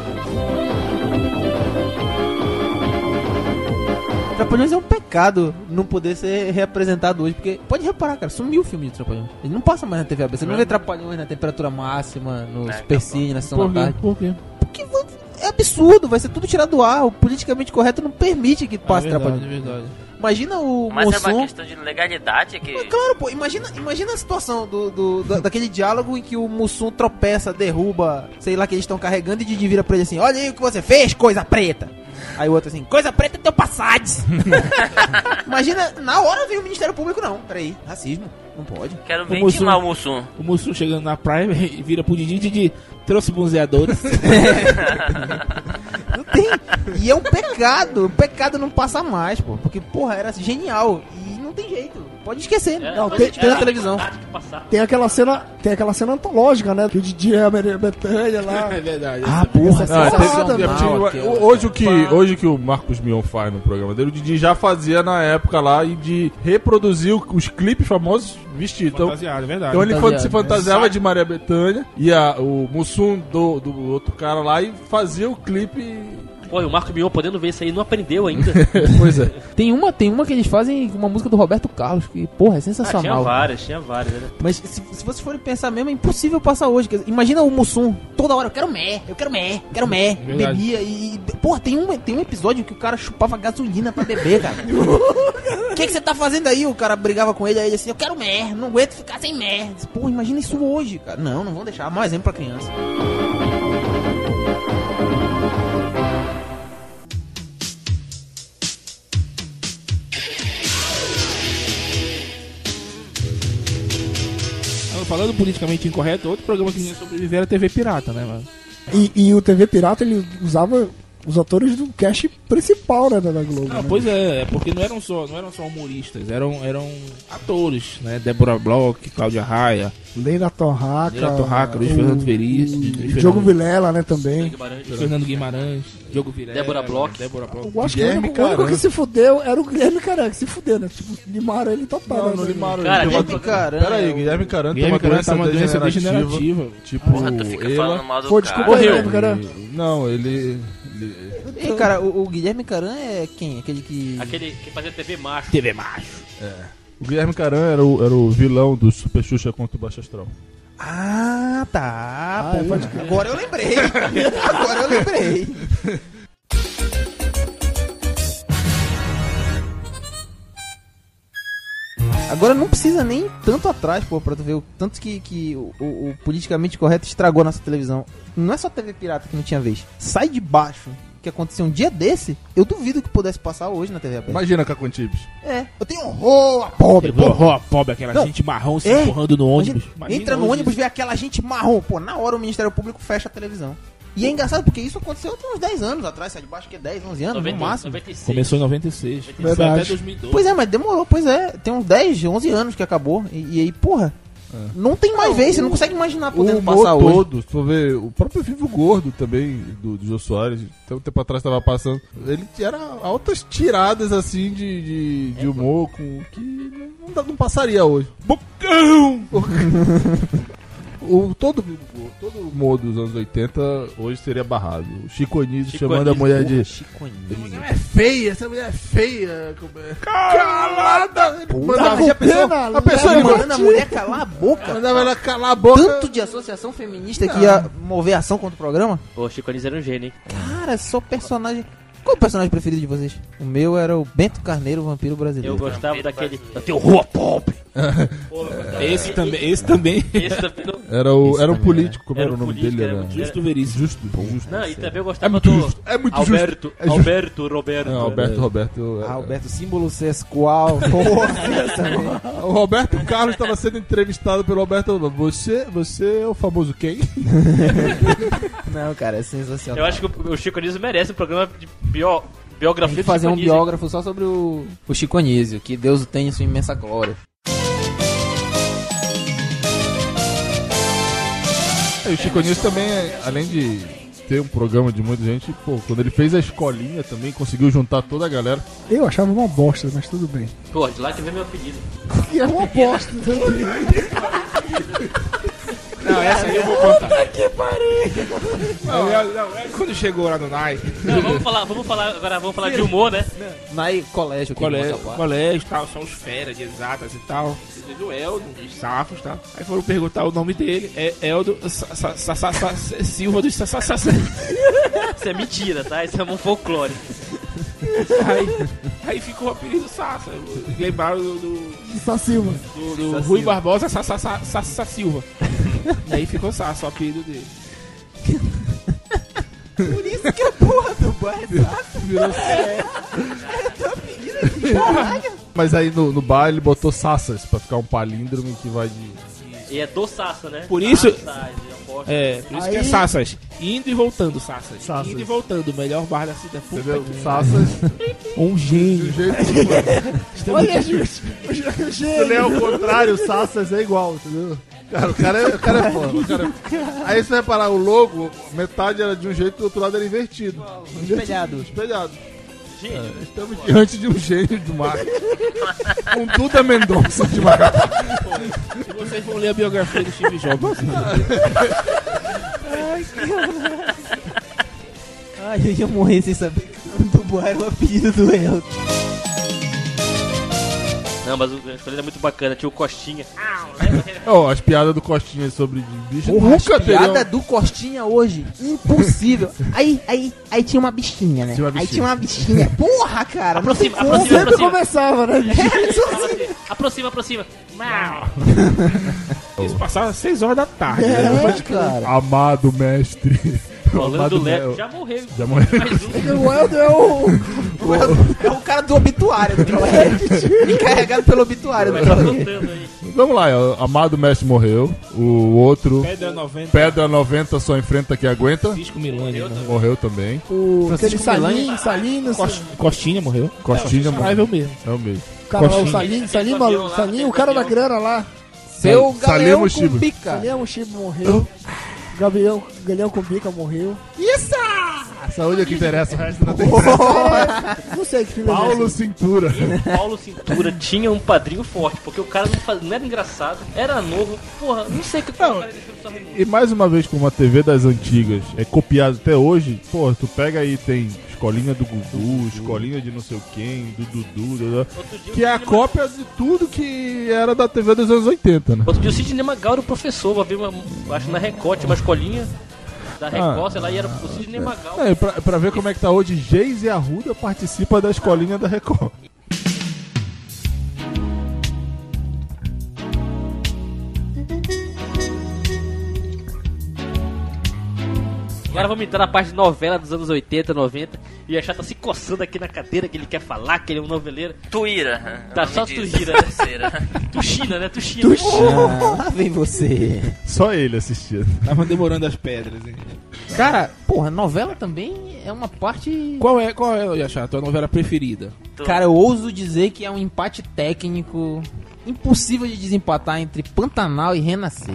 Trapalhões é um pecado não poder ser reapresentado hoje, porque pode reparar, cara, sumiu o filme de Trapalhões. Ele não passa mais na T V aberta. Você não vê Trapalhões na temperatura máxima, no É, Supercine, na sessão Por da quê? tarde. Por quê? Porque é absurdo, vai ser tudo tirado do ar. O politicamente correto não permite que passe é verdade, Trapalhões. é verdade. Imagina o Mas é uma Mussum. questão de legalidade que... Mas claro, pô, imagina, imagina a situação do, do, da- daquele diálogo em que o Mussum tropeça, derruba, sei lá, que eles estão carregando e Didi vira pra ele assim: olha aí o que você fez, coisa preta. Aí o outro assim: coisa preta é teu Passades. Imagina, na hora vem o Ministério Público, não, peraí, racismo, não pode. Quero O ver Mussum- intimar o Mussum. O Mussum chegando na praia e vira pro Didi, Didi trouxe bronzeadores. Não tem. E é um pecado, um pecado não passar mais, pô, porque, porra, era genial e não tem jeito, pode esquecer, Era- não, era- tem, tem na era- televisão. tinha que passar. Tem aquela cena, tem aquela cena antológica, né? Que o Didi é a Maria Bethânia lá. É verdade. Ah, porra, Ah, tem- sensacional. tem- aquela. hoje, o que, hoje o que o Marcos Mion faz no programa dele, o Didi já fazia na época lá e de reproduzir o- os clipes famosos vestidos. Então, Fantasiado, é verdade. então ele Fantasiado, se fantasiava de Maria Bethânia e a, o Mussum do, do outro cara lá e fazia o clipe. Pô, e o Marco Mion podendo ver isso aí não aprendeu ainda. Pois é. Tem uma, tem uma que eles fazem uma música do Roberto Carlos, que, porra, é Ah, tinha sensacional. várias, tinha várias, né? Mas se, se vocês forem pensar mesmo, é impossível passar hoje. Quer dizer, imagina o Mussum, toda hora, eu quero mé, eu quero mé, quero mé, Verdade. bebia e... e- Porra, tem um, tem um episódio que o cara chupava gasolina pra beber, cara. O que que você tá fazendo aí? O cara brigava com ele, aí ele assim, eu quero mé, não aguento ficar sem mé. Porra, imagina isso hoje, cara. Não, não vão deixar, mau exemplo pra criança. Falando politicamente incorreto, outro programa que ia sobreviver era a T V Pirata, né, mano? E, e o T V Pirata, ele usava os atores do cast principal, né, da da Globo. Ah, né? pois é, é porque não eram só, não eram só humoristas, eram, eram atores, né? Débora Bloch, Cláudia Raia, Leila Torraca. Leila Torraca, Luiz o- Fernando Veríssimo, o Luiz Fernando- Diogo Vilela, né, também. Guimarães. Fernando Guimarães, Diogo Vilela, Débora Bloch. Débora Bloch. Eu acho que o Guilherme único, o único Caran. que se fudeu era o Guilherme Caran, que se fudeu, né? Tipo, limaram ele total. Não, né? não limaram Cara, ele. Tem uma- Guilherme Caran Pera aí, é o- Guilherme Caran tem Guilherme uma Caran doença, tá uma doença degenerativa. degenerativa. Tipo, Porra, tu fica falando ela... mal do Pô, cara. desculpa aí, Guilherme Caran. Não, ele... ele- Ei, cara, o, o Guilherme Caran é quem? Aquele que... Aquele que fazia T V macho. T V macho. O Guilherme Caran era o, era o vilão do Super Xuxa contra o Baixo Astral. Ah, tá. Ah, pô. pode crer. Agora eu lembrei. Agora eu lembrei. Agora não precisa nem tanto atrás, pô, pra tu ver o tanto que, que o, o, o politicamente correto estragou a nossa televisão. Não é só T V pirata que não tinha vez. Sai de baixo. Que aconteceu um dia desse, eu duvido que pudesse passar hoje na T V aberta. Imagina, Caco Antibes. É, eu tenho horror a pobre, Pegou horror, pobre, aquela Não. gente marrom se É. empurrando no ônibus. Imagina, Imagina entra no hoje ônibus, isso. vê aquela gente marrom. Pô, na hora o Ministério Público fecha a televisão. E é engraçado porque isso aconteceu tem uns dez anos atrás, sai de baixo, que é dez, onze anos noventa, no máximo. noventa e seis. Começou em noventa e seis. Foi Verdade. até dois mil e doze. Pois é, mas demorou, pois é. Tem uns dez, onze anos que acabou. E, e aí, porra, não tem mais vez, você não consegue imaginar O podendo humor passar hoje. todo, se for ver, o próprio Vivo Gordo também, do, do Jô Soares, até um tempo atrás tava passando, ele era altas tiradas assim de, de, de humor com, que não, dá- não passaria hoje. Bocão! O, todo, todo o humor dos anos oitenta hoje seria barrado. O Chico Anísio Chico chamando a Anísio, mulher de... Chico Essa mulher é feia, essa mulher é feia. como é? Calada! Tá Mandava, com já pensou? pena, A pessoa leva ele Mandando a mulher calar a boca. mandava ela calar a boca. Tanto de associação feminista que ia mover ação contra o programa. Pô, Chico Anísio era um gênio, hein? Cara, só personagem. Qual o personagem preferido de vocês? O meu era o Bento Carneiro, o vampiro brasileiro. Eu gostava daquele. Eu tenho rua pobre! Esse também, esse também. Esse também. não- Era, o, Esse era um também, político, como Era era, um o nome político, dele? era Era muito- Justo Veríssimo. Justo. Justo. Não, e também eu É gostava muito do. justo. É muito Alberto, justo. É justo. Alberto, Roberto. Não, Alberto Roberto. Ah, Alberto, símbolo sexual. Porra, O Roberto Carlos estava sendo entrevistado pelo Alberto. Você, você é o famoso quem? Não, cara, é sensacional. Eu acho que o o Chico Anísio merece um programa de bio, biografia Tem que do fazer Chico um Anísio. biógrafo só sobre o, o Chico Anísio, que Deus o tenha em sua imensa glória. E o Chico Anísio também, além de ter um programa de muita gente, pô, quando ele fez a escolinha também, conseguiu juntar toda a galera. Eu achava uma bosta, mas tudo bem. Pô, de lá que vem meu apelido. E é uma bosta também. Não, essa aí eu vou contar. Que pariu! Não, é- não, é quando chegou lá no Nai, Não, vamos falar, vamos falar agora, vamos falar de humor, né? Na colégio, que colégio, moça, pá. colégio e tal, são os feras de exatas e tal. Do Eldo, de Safos e tal. Aí foram perguntar o nome dele, é Eldo Sa- Sa- Sa- Sa- Sa- Silva dos Sa- Sa- Sa- Sa- Isso é mentira, tá? Isso é um folclore. Aí, aí ficou o apelido Sassa. Lembraram do, do, Só Silva. do, do Rui Barbosa Sa- Sa- Sa- Sa- Sa- Silva. E aí ficou Sassa, o apelido dele. Por isso que a porra do bar é Sassa. Virou... Mas aí no, no bar ele botou Sassas pra ficar um palíndromo que vai de. E é do Sassa, né? Por isso- Sassas, eu aposto. É, por isso Aí- que é Sassas. Indo e voltando, Sassas. Sassas. Indo e voltando, o melhor bar da cidade. Puta Entendeu? que- Sassas Um do gênio. jeito que. Olha, gente. Se ele é o contrário, o Sassas é igual, entendeu? Cara, o cara é, o cara é foda. o cara é- Aí você vai parar, o logo, metade era de um jeito e o outro lado era invertido. Espelhado. Espelhado. Gênio. Estamos diante de um gênio do marketing. Um Duda Mendonça de marketing. Se vocês vão ler a biografia do Steve Jobs. Ai, eu ia morrer sem saber que o nome do bar era o apelido do Eldo. Não, mas o escolha é muito bacana. Tinha o Costinha. Ah, lembra aquele- Ó, as piadas do Costinha sobre de bicho As nunca teriam. piada do Costinha hoje, impossível. Aí, aí, aí tinha uma bichinha, né? Tinha uma Aí bichinha. tinha uma bichinha. Porra, cara, não tem Aproxima, como. aproxima, Sempre aproxima. começava, né, bicho? Fala assim, aproxima, aproxima. Mau. Isso passava às seis horas da tarde. né? É, cara. Amado mestre. Rolando Amado Leco. Mel. Já morreu. Já morreu. Mais um. O Eldo é o... É o cara do obituário do Trollcast. Encarregado pelo obituário do Vai tá Trollcast. soltando aí. Vamos lá, ó, Amado mestre morreu. O outro, Pedra noventa, Pedra noventa só enfrenta quem aguenta. Francisco Milani. né? Morreu também. o aquele Francisco Salim, Milani. Salim, não sei. Cost- Costinha morreu. Costinha morreu. Saraiva mesmo. É o mesmo. O cara lá, o Coxinha. Salim, Salim, Aquele maluco, avião lá, Salim, aquele o cara da avião. grana lá. Seu Salim galeão com Mushiba. bica. Galeão Chibo morreu. Gabriel, Galeão com bica morreu. A saúde é o que interessa, o resto não tem. É, não sei que filme é Paulo esse. Cintura. Paulo Cintura tinha um padrinho forte, porque o cara não, faz, não era engraçado, era novo. Porra, não sei o que o cara deixou do São Raimundo. E mais uma vez, como a T V das antigas é copiado até hoje, pô, tu pega aí, tem escolinha do Gugu, escolinha de não sei o quem, do Dudu, do- do- Outro dia, que é a o Sidney cópia de tudo que era da T V dos anos oitenta, né? Outro dia o Sidney Magal era o professor, vai ver uma, acho na Record, tinha uma escolinha da Record, Ah. sei lá, e era o Sidney Magal. É, pra, pra ver como é que tá hoje, Geise Arruda participa da escolinha da Record. Agora vamos entrar na parte de novela dos anos oitenta, noventa. E a chata tá se coçando aqui na cadeira, que ele quer falar, que ele é um noveleiro. Tuíra. Tá só Tuíra, né? Tuxina, né? Tuxina. Ah, lá vem você. Só ele assistia. Tava demorando as pedras, hein? Cara, porra, novela também é uma parte... Qual é, qual é, Yachá, a tua novela preferida? Cara, eu ouso dizer que é um empate técnico impossível de desempatar entre Pantanal e Renascer.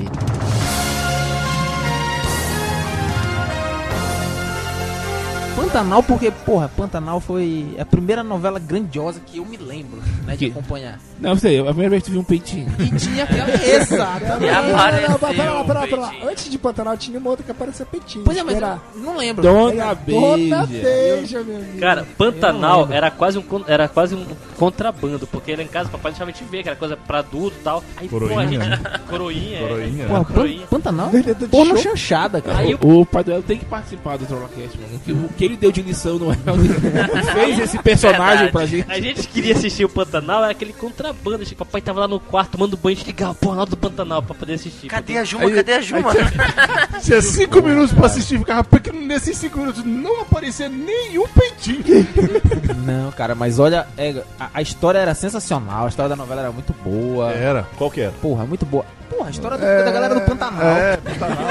Pantanal porque, porra, Pantanal foi a primeira novela grandiosa que eu me lembro, né, de Que- acompanhar. Não, sei, a primeira vez que tu viu um peitinho. E tinha aquela... Exatamente. E apareceu Não, pera, pera, pera, pera. peitinho. Antes de Pantanal tinha uma outra que aparecia peitinho. Pois é, mas Era eu não lembro. Dona Dona Beija. Beija, meu amigo. Cara, Eu não Pantanal lembro. era quase, um, con- era quase um contrabando, porque lá em casa o papai deixava a gente ver, que era coisa pra adulto e tal. Aí, pô, a Coroinha, gente... né? Coroinha, Coroinha, é. Porra, Coroinha. Pan- Pantanal? Vendedor de Porno chopp. chanchada, cara. Aí eu- O Pai Duelo tem que participar do Trollacast, mano. Que, o que ele deu de lição no Ele fez esse personagem Verdade. pra gente. A gente queria assistir o Pantanal, era aquele contrabando. O papai tava lá no quarto tomando banho, a gente ligava o pornal do Pantanal pra poder assistir. Cadê a Juma? Cadê a Juma? Tinha cinco minutos pra assistir, ficava porque nesses cinco minutos não aparecia nenhum peitinho. Não, cara, mas olha, é, a, a história era sensacional, a história da novela era muito boa. Era, qual que era? Porra, muito boa. Porra, a história do- da galera do Pantanal. É, Pantanal.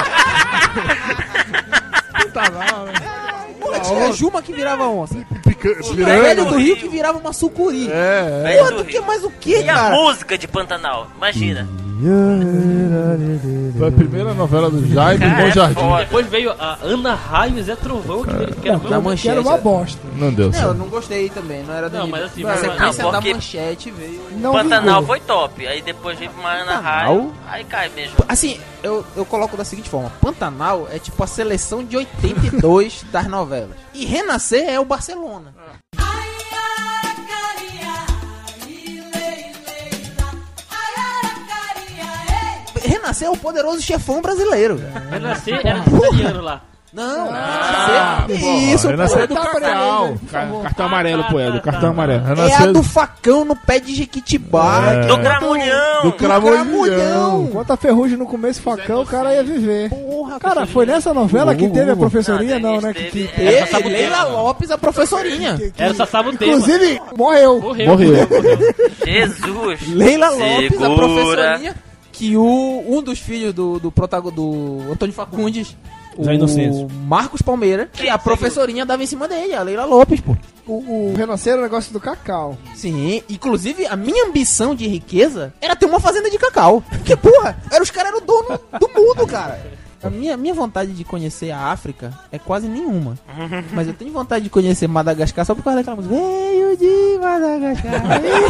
Pantanal, né? Porra, tinha a Juma que virava onça. Pica- Tinha o velho Piranga. do Rio que virava uma sucuri. É, é. Velho Porra, do tu quer Rio. mais o quê, E a cara? música de Pantanal? Imagina. Foi a primeira novela do Jaime Cara, é Monjardim. foda. Depois veio a Ana Raio e Zé Trovão, que, veio- que era Não, meu- Da que manchete. era uma bosta. Não deu Não, eu certo. não gostei também, não era do Não, nível. mas assim, Na mas- sequência não, da porque- manchete veio... Não Pantanal vingou. foi top. Aí depois veio uma Ana Pantanal? Raio. Aí cai mesmo. Assim, eu, eu coloco da seguinte forma: Pantanal é tipo a seleção de oitenta e dois das novelas. E Renascer é o Barcelona. Renascer é o poderoso chefão brasileiro. Renascer era do italiano lá. Não, Ah, Renascer. porra, Isso, Renascer pô. é do Tá pra Cacau. ele, por Ca- favor. Cartão amarelo, pô, é do cartão amarelo. É a Renascer do facão no pé de Jequitibá. É. Do Cramunhão. do Cramunhão. Cramunhão. Enquanto a ferrugem no começo, facão, o cara ia viver. Porra, Cara, foi nessa novela que teve a professoria, Não, não, né? teve- Que, que, teve- Essa Teve sabe Leila o tema. Lopes, a professorinha. que- que- Era o Sassabo Tema. inclusive, morreu. Morreu. Morreu. Jesus. Leila Lopes, a Segura. professorinha. Que o, um dos filhos do, do, protago- do Antônio Facundes, Zé o Inocêncio. Marcos Palmeira, que a professorinha dava em cima dele, a Leila Lopes, pô. O, o Renascer era o negócio do cacau. Sim, inclusive a minha ambição de riqueza era ter uma fazenda de cacau. Porque, porra, era, os caras eram dono do mundo, cara. A minha, minha vontade de conhecer a África é quase nenhuma. Mas eu tenho vontade de conhecer Madagascar só por causa daquela música. Veio de Madagascar.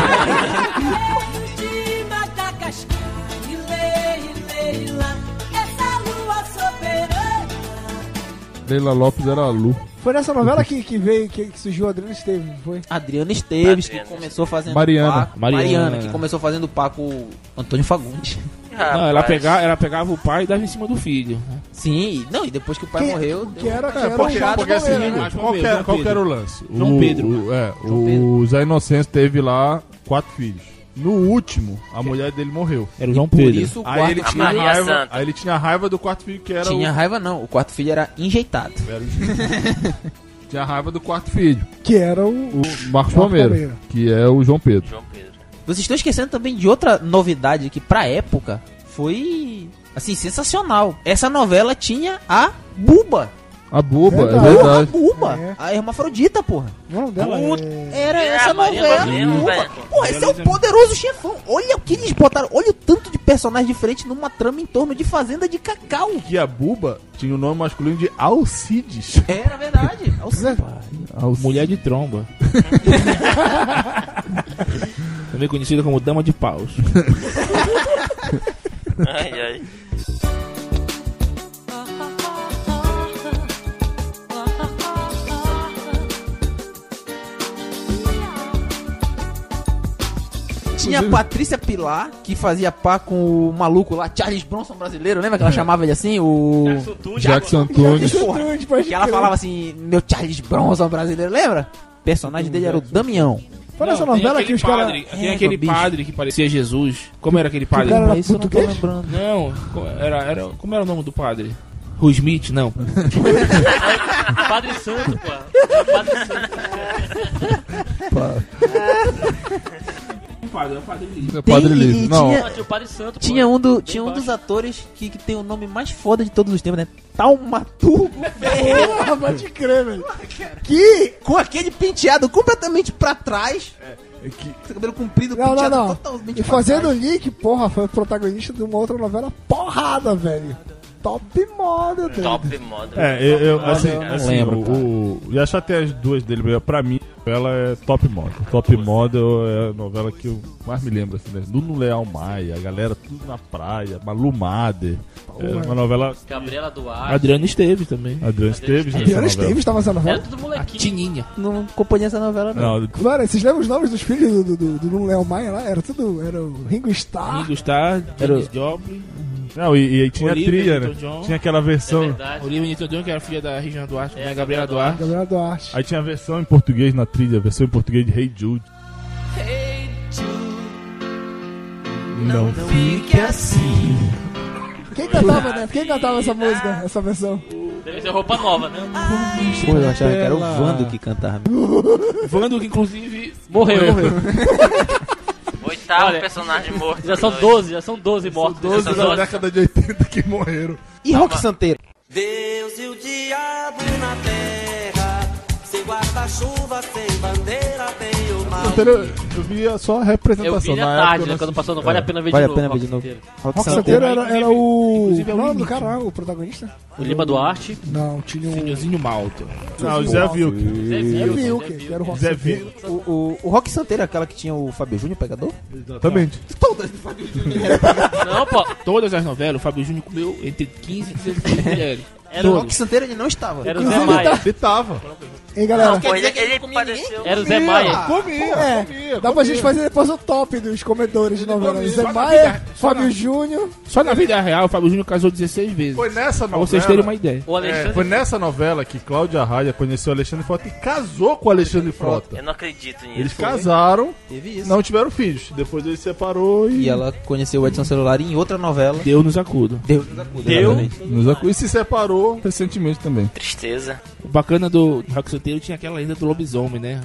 de Madagascar, Ilê, Ilê, Ilá, essa lua soberana. Leila Lopes era a Lu. Foi nessa novela que, que veio, que, que surgiu o Adriano Esteves, não foi? Adriana Esteves, Adriana que começou fazendo Mariana. par com- Mariana. Mariana. que começou fazendo par com o Antônio Fagundes. Não, ela, Rapaz. pegava, ela pegava o pai e dava em cima do filho. Sim, e- não, e depois que o pai Que- morreu, Que deu- era, que É, era porque, um gato porque assim, palmeira, né? né? qual, que era, João qual que Pedro. era o lance? João o, Pedro. O, é, João o Pedro. Zé Inocêncio teve lá quatro filhos. No último, a mulher dele morreu. Era o João por Pedro. isso o Aí quarto ele A tinha Maria raiva. Santa. Aí ele tinha raiva do quarto filho que era tinha o. raiva não, o quarto filho era enjeitado. Era o- tinha raiva do quarto filho, Que era o. o Marcos João Palmeira, Palmeira. que é o João Pedro. João Pedro. Vocês estão esquecendo também de outra novidade que pra época foi assim sensacional. Essa novela tinha a Buba. A Buba, Verdade. é Porra, a verdade. Buba, É. a hermafrodita, porra. O nome dela Puta. é... Era É, essa a Maria novela. Madalena, Buba. velho. Porra, esse é o poderoso chefão. Olha o que eles botaram. Olha o tanto de personagens diferentes numa trama em torno de fazenda de cacau. Que a Buba tinha o nome masculino de Alcides. Era verdade. Alcides. Alcides. Mulher de tromba. Também conhecida como Dama de Paus. Ai, ai. Tinha a Patrícia Pilar, que fazia par com o maluco lá, Charles Bronson brasileiro. Lembra que ela chamava ele assim? O... Jackson Antunes. Porra, que ela falava assim, meu Charles Bronson brasileiro, lembra? O personagem dele era o Damião. Foi nessa Não, tem novela aquele que os caras... padre, Tem É, aquele bicho. padre que parecia Jesus. Como era aquele padre? cara era Isso eu não tô português? lembrando. Não, co- era, era, como era o nome do padre? O Smith, não. Padre Santo, pô. É Padre Santo. Padre, é o Padre Liso. É Padre Tem- Liso. e Não, tinha- Ah, tinha o Padre Santo, pô. Tinha um, do, tinha um Bem dos baixo. atores que, que tem o nome mais foda de todos os tempos, né? Taumaturgo Ferreira. Porra, pode crer, velho. Que... Com aquele penteado completamente pra trás. é que Seu cabelo comprido, Não, não, penteado não. totalmente E pra fazendo trás. link, porra, foi o protagonista de uma outra novela porrada, velho. Top moda, velho. Top moda. É, eu, eu, assim, eu não assim, lembro, o, cara. o, e acho até as duas dele, pra mim, ela é top moda. Top moda é a novela que eu mais me lembro, assim, né? Nuno Leal Maia, a galera tudo na praia, Malu Mader. É uma novela. Gabriela Duarte. Adriano Esteves também. Adriano Esteves nessa Adriana novela. Esteves tava nessa Era novela? tudo A molequinho. Tininha. Não acompanhei essa novela, não. Não, Mano, vocês lembram os nomes dos filhos do, do, do, do Léo Maia lá? Era tudo. Era o Ringo Starr. Ringo Starr, Era o- Janis Joplin, não e, e aí tinha a Olivia trilha, né? Newton-John. Tinha aquela É versão. verdade. Olivia Newton-John, que era filha da Regina Duarte, É, né? a Gabriela Gabriela Duarte. Gabriela Duarte. Aí tinha a versão em português na trilha, a versão em português de Hey Jude. Não Fique assim. Quem cantava, né? Quem cantava essa música, essa versão? Deve ser roupa nova, né? Pô, eu achava que era o Vando que cantava. Vando, que inclusive Morreu. Oitavo Olha, personagem morto. Já são hoje. doze, já são doze mortos. doze Já são da doze. década de oitenta que morreram. E Rock Santeiro? Deus e o diabo na terra, sem guarda-chuva, sem bandeira, tem o mal. Eu, eu via só a Eu representação vi na à época. tarde, eu né? não Quando assisti. passou, não vale a pena ver Vale de a novo. pena ver Rock de novo. Santeiro. Rock Rock Santeiro. Santeiro era, era o. Inclusive é o Não, do limite. cara, o protagonista? O Lima Duarte. Não, tinha um. Senhorzinho Malta. Não, o Zé Vilk. Zé É Vilker, viu Zé que Vilker. era o Rock Zé Santeiro. Vilk. O, o, o Rock Santeiro é aquela que tinha o Fábio Júnior, pegador? Exatamente. Não, pô. Todas as novelas, o Fábio Júnior comeu entre quinze e dezesseis mulheres. Era O o, Rock Santeiro ele não estava. era o Zé Inclusive, Maia. Ele tava. Hein, galera? Não, pô, ele, dizer que ele ele não comia pareceu. Era o Zé Maia. Comia, É, comia. dá pra gente fazer depois o top dos comedores de novela. comia. Zé Só na Maia, vida- só Fábio na- Júnior. Só na vida real, o Fábio Júnior casou dezesseis vezes. Foi nessa Pra novela. vocês terem uma ideia. O É, Alexandre. foi nessa novela que Cláudia Raia conheceu o Alexandre Frota e casou com o Alexandre Frota. Eu não acredito nisso. Eles casaram, Teve isso. não tiveram filhos. Depois ele separou e, E ela conheceu o Edson Celular em outra novela. Deus nos acuda. Deus nos acuda. Deu. exatamente. nos acu- e se separou recentemente também. Tristeza. O bacana do Rock Santeiro tinha aquela lenda do lobisomem, né?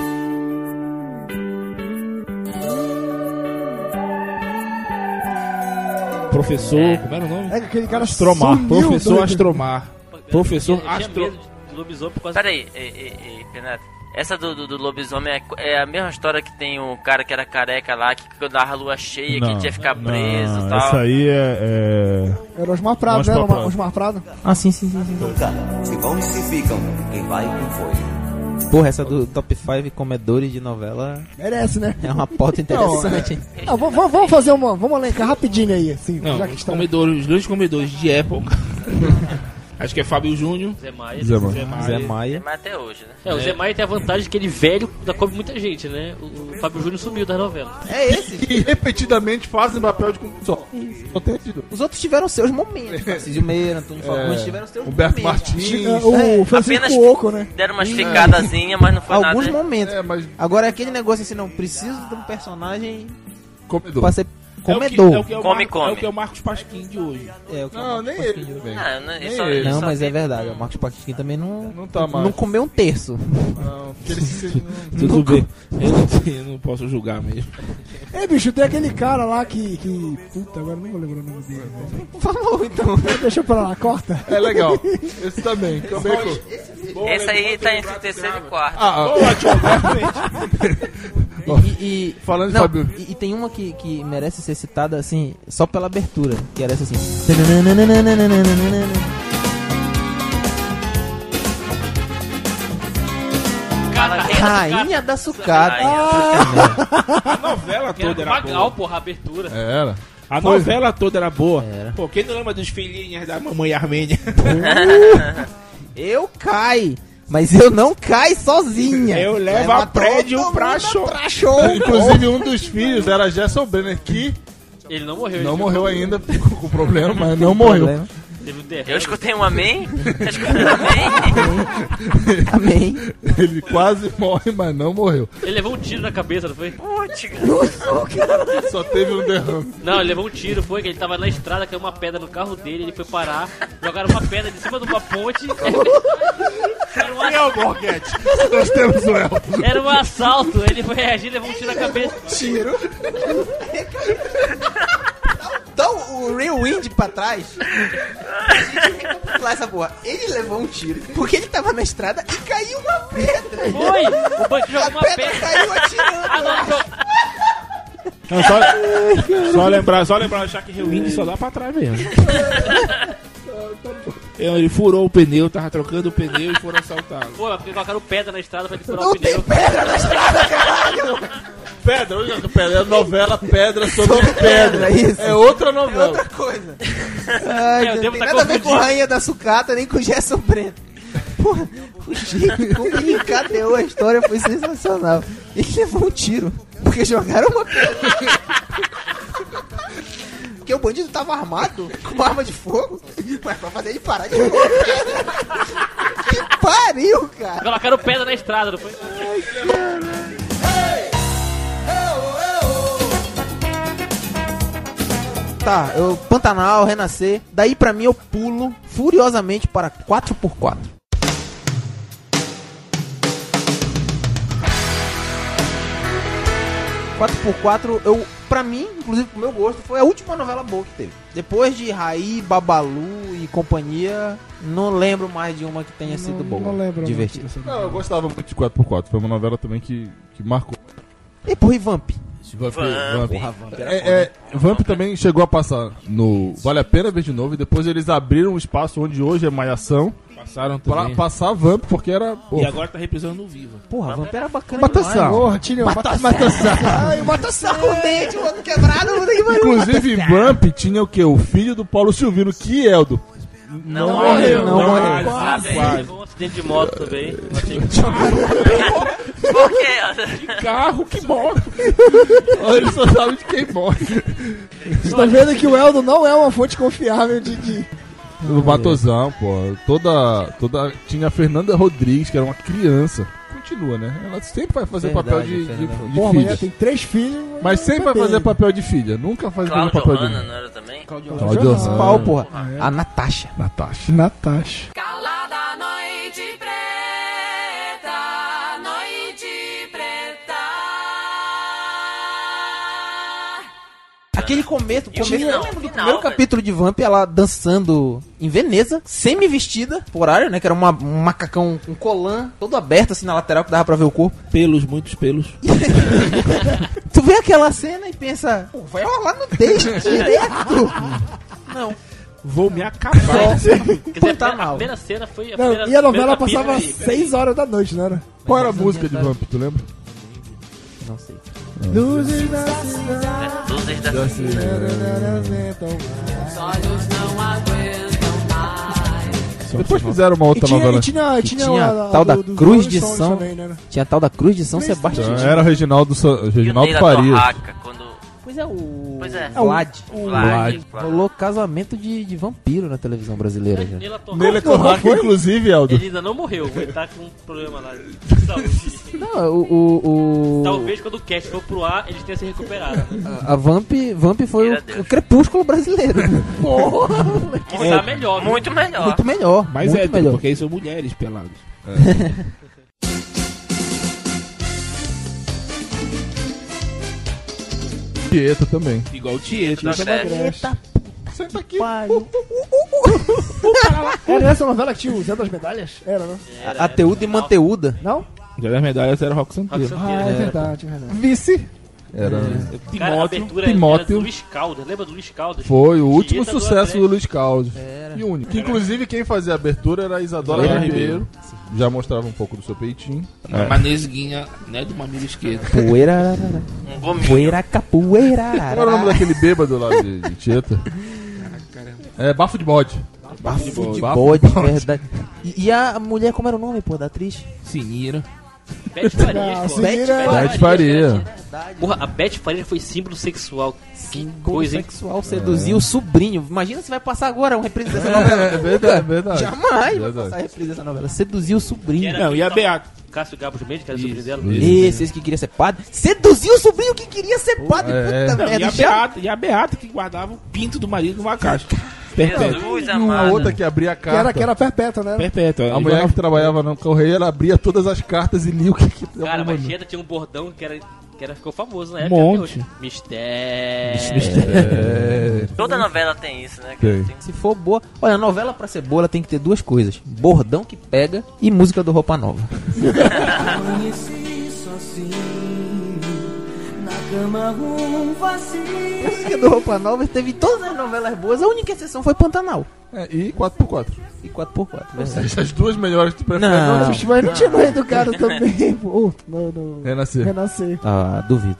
Professor, como era o nome? É aquele cara Astromar. sumiu, Professor doido. Astromar. Professor Eu tinha Astro... medo de lobisomem por causa Peraí, ei, ei, ei, Penetra. Essa do, do, do lobisomem é, é a mesma história que tem o cara que era careca lá, que quando dava a lua cheia, que ele tinha que ficar preso e não, tal. essa aí é... Era Osmar Prado, Osmar né? Prado. Osmar Prado. Ah, sim, sim, sim, sim. Nunca. Se vão e se ficam. Quem vai, quem foi. Porra, essa do Top cinco comedores de novela Merece, né? é uma pauta interessante. hein? Não, vamos, vamos- vamos fazer uma. Vamos elencar rapidinho aí, assim. Não, já que os está. comedores, os grandes comedores de época. Acho que é Fábio Júnior. Zé Maia. Zé Maia. Zé Maia. Zé É Maia. mais até hoje, né? É, o Zé Maia tem a vantagem que ele velho ainda come muita gente, né? O, o Fábio Júnior sumiu das novelas. É esse. E repetidamente fazem papel de condução. Só tem tido. Os outros tiveram seus momentos. Tarcísio Meira, Antônio Fagundes tiveram seus Humberto momentos. Martins. É, o Francisco Apenas- Oco, né? Deram umas ficadazinhas, mas não foi Alguns nada. momentos. É, mas Agora é aquele negócio assim, não, preciso de um personagem comedor. pra ser É o que- comedor. É o que é o, Come, Mar- come. É o que é o Marcos Pasquim de hoje. É, o que Não, eu- nem ele. Bem. Ah, não, Nem isso, ele. isso Não, só mas é tem- verdade. O Marcos Pasquim também não, Não tá mais. não comeu um terço. Não, porque ele se... Tudo bem. Eu não, eu não posso julgar mesmo. Ei, bicho, tem aquele cara lá que. que... Puta, agora não vou lembrar o nome dele. velho. Por favor, então. Deixa pra lá, corta. É legal. Esse também. também co- Esse aí tá entre o terceiro e quarto. Ah, ah, E, e- falando de não, Fábio. e, e tem uma que, que merece ser citada assim, só pela abertura, que era essa assim. Rainha da Sucata. A novela Que era toda do era Magal, boa. porra, a abertura. Era. A novela toda era boa. Era. Pô, quem não lembra dos filhinhos da mamãe Armênia? Eu cai, mas eu não cai sozinha. Eu levo Leva a prédio todo pra mundo show. pra show. Inclusive, um dos filhos era Gerson Brenner, que Ele não morreu. não ele morreu ainda, ficou com problema, mas não morreu. Ele Teve um derrame. Eu escutei um amém. Eu escutei um amém. Amém. Ele quase morre, mas não morreu. Ele levou um tiro na cabeça, não foi? Putz, cara. Só teve um derrame. Não, ele levou um tiro, foi que ele tava na estrada, caiu uma pedra no carro dele, ele foi parar, jogaram uma pedra de cima de uma ponte. Era um, Quem é o Borghetti? Nós temos o El. era um assalto, ele foi reagir, levou um tiro na cabeça. Tiro. Então, o Real Wind pra trás, a gente recapitular essa porra. Ele levou um tiro porque ele tava na estrada e caiu uma pedra. Foi! O bandido A jogou uma pedra pedra. caiu atirando. Ah, não, não. Não, só, só lembrar, só lembrar achar que Rewind só dá pra trás mesmo. Ele furou o pneu, tava trocando o pneu e foram assaltados. Pô, porque colocaram pedra na estrada pra ele furar Não o pneu. tem pedra na estrada, caralho. Pedra, olha que pedra. É novela Pedra sobre Pedra. Pedra, isso. É outra É novela. outra coisa. Ai, É, eu não devo tem tá nada a ver com confundindo. Rainha da Sucata, nem com Gerson Brento. Porra, o jeito como ele encadeou a história foi sensacional. Ele levou um tiro, porque jogaram uma pedra. Porque o bandido tava armado com uma arma de fogo, mas pra fazer ele parar de jogar uma pedra. Que pariu, cara. Colocaram pedra na estrada, não foi? Tá, eu Pantanal, Renascer. Daí pra mim eu pulo furiosamente para quatro por quatro. quatro por quatro, eu, pra mim, inclusive pro meu gosto, foi a última novela boa que teve. Depois de Raí, Babalu e companhia, não lembro mais de uma que tenha sido Não, boa. não lembro. Divertida. Não, eu gostava muito de quatro por quatro. Foi uma novela também que, que marcou. E porra, e Vamp? Vamp. Vamp. Porra, Vamp era É, é, Vamp também chegou a passar no Vale a Pena Ver de Novo. E depois eles abriram um espaço onde hoje é Malhação Passaram pra também. passar Vamp, porque era. Pô, E agora tá reprisando no Viva. Porra, Vamp era bacana Matação. demais. Porra, tinha Matação. matação. Ai, matação com o dente, o outro quebrado, puta que pariu. inclusive, Vamp tinha o quê? O filho do Paulo Silvino, que é o do. Não, morreu, não morreu. Quase. Teve um acidente de moto também. Por quê? Carro que morre. Ele só sabe de quem morre. Você tá vendo que o Eldo não é uma fonte confiável de... de... O Matosão, pô. Toda, toda. Tinha a Fernanda Rodrigues, que era uma criança. Continua, né? Ela sempre vai fazer Verdade, papel de, de, Fernanda. de Porra, filha. mulher tem três filhos... Mas sempre vai fazer papel de filha. Nunca faz Cláudio papel Hanna, de. não era também? Cláudio Principal, Hanna. porra. A Natasha. Natasha. Natasha. Calada noite preta, noite preta. Aquele começo, E o começo final, eu lembro do final, primeiro velho. capítulo de Vamp, ela dançando em Veneza, semi-vestida, por horário, né? Que era uma, um macacão, um colã, todo aberto assim na lateral que dava pra ver o corpo. Pelos, muitos pelos. Tu vê aquela cena e pensa, pô, vai rolar no date direto. Não. Vou me acabar. Quer dizer, a Pantanal. primeira cena foi a Não, primeira, e a novela primeiro capítulo passava aí. seis horas da noite, não era? Qual era a música de Vamp, tu lembra? Não sei. Luzes da cidade. É, Luzes da Olhos não aguentam mais. Depois fizeram uma outra E tinha, novela. e tinha, E tinha, tinha a- a tal da do- dos Cruz Rolling de Stones São. também, né? Tinha a tal da Cruz de São Sebastião. Então, era o Reginaldo, Sa- E o Reginaldo Ney da Farias. Torraca, quando... Pois é, o... Pois é. Vlad. Vlad. Rolou casamento de, de vampiro na televisão brasileira já. Nela Torraca. Nele Torraca, inclusive, Eldo. Ele ainda não morreu, ele tá com um problema lá de saúde. Não, o... o, o... Talvez quando o cast for pro ar, eles tenham se recuperado. A Vamp, Vamp foi Meu o, Deus. o crepúsculo brasileiro. Porra! Que tá melhor, viu? Muito melhor. Muito melhor. Mas muito é, melhor. porque aí são mulheres peladas. Tieta também. Igual o Tieto. Da Isso é Gretchen. uma- Eita, Senta aqui. pariu. Era essa novela que tinha o Zé das Medalhas? Era, né? Era, Ateuda e era Manteuda. Não? Já das medalhas era Rock Santeiro. Rock Ah, Santeiro. é verdade, é verdade. Vice. Era. Cara, a Timóteo. abertura era Timóteo. do Luiz Caldas. Lembra do Luiz Caldas? Foi o último Tieta do sucesso André. do Luiz Caldas. Era. E único. Que, inclusive quem fazia a abertura era a Isadora Isadora Ribeiro. Já mostrava um pouco do seu peitinho. Uma nesguinha, né, do mamilo esquerdo. Poeira. Um gominho. Poeira capoeira. Qual era o nome daquele bêbado lá de, de Tieta? É Bafo de Bode. Bafo de De bode. Bafo bode, de bode. verdade. E, e a mulher, como era o nome, pô, da atriz? Sinira. Beth Farias, Ah, pô. se vira- Beth Faria. Porra, a Beth Farias foi símbolo sexual. Que Coisa coisa, hein? sexual seduzir o sobrinho. Imagina se vai passar agora uma reprise dessa novela. É, é verdade, verdade. Jamais vai Verdade. passar a reprise dessa novela. Seduzir o sobrinho. Era Não, e a Beata? Cássio Gabos Mendes, que era o sobrinho dela. Esse, esse que queria ser padre. Seduzir o sobrinho que queria ser padre. É. Puta Não, e, merda. a já- Beata, e a Beata que guardava o pinto do marido numa caixa. Perpétua. Jesus E uma amado. outra que abria a Que era, carta. que era perpétua, né? Perpétua. A mulher que trabalhava no correio, ela abria todas as cartas e lia o que que tava Cara, mas mandando. Geda tinha um bordão que era, que era, ficou famoso na Um época. monte. até hoje. Mistério. É, Toda novela tem isso, né? Tem. Se for boa. Olha, a novela pra ser boa ela tem que ter duas coisas: bordão que pega e música do Roupa Nova. Amanheci sozinho, na cama um vazio. A música do Roupa Nova teve todas as novelas boas, a única exceção foi Pantanal. É, e quatro por quatro. E quatro por quatro. Ou seja, as duas melhores que tu prefere. Não. Não. Mas não tinha no Educado também, pô. No, no... Renascer. Renascer. Ah, duvido.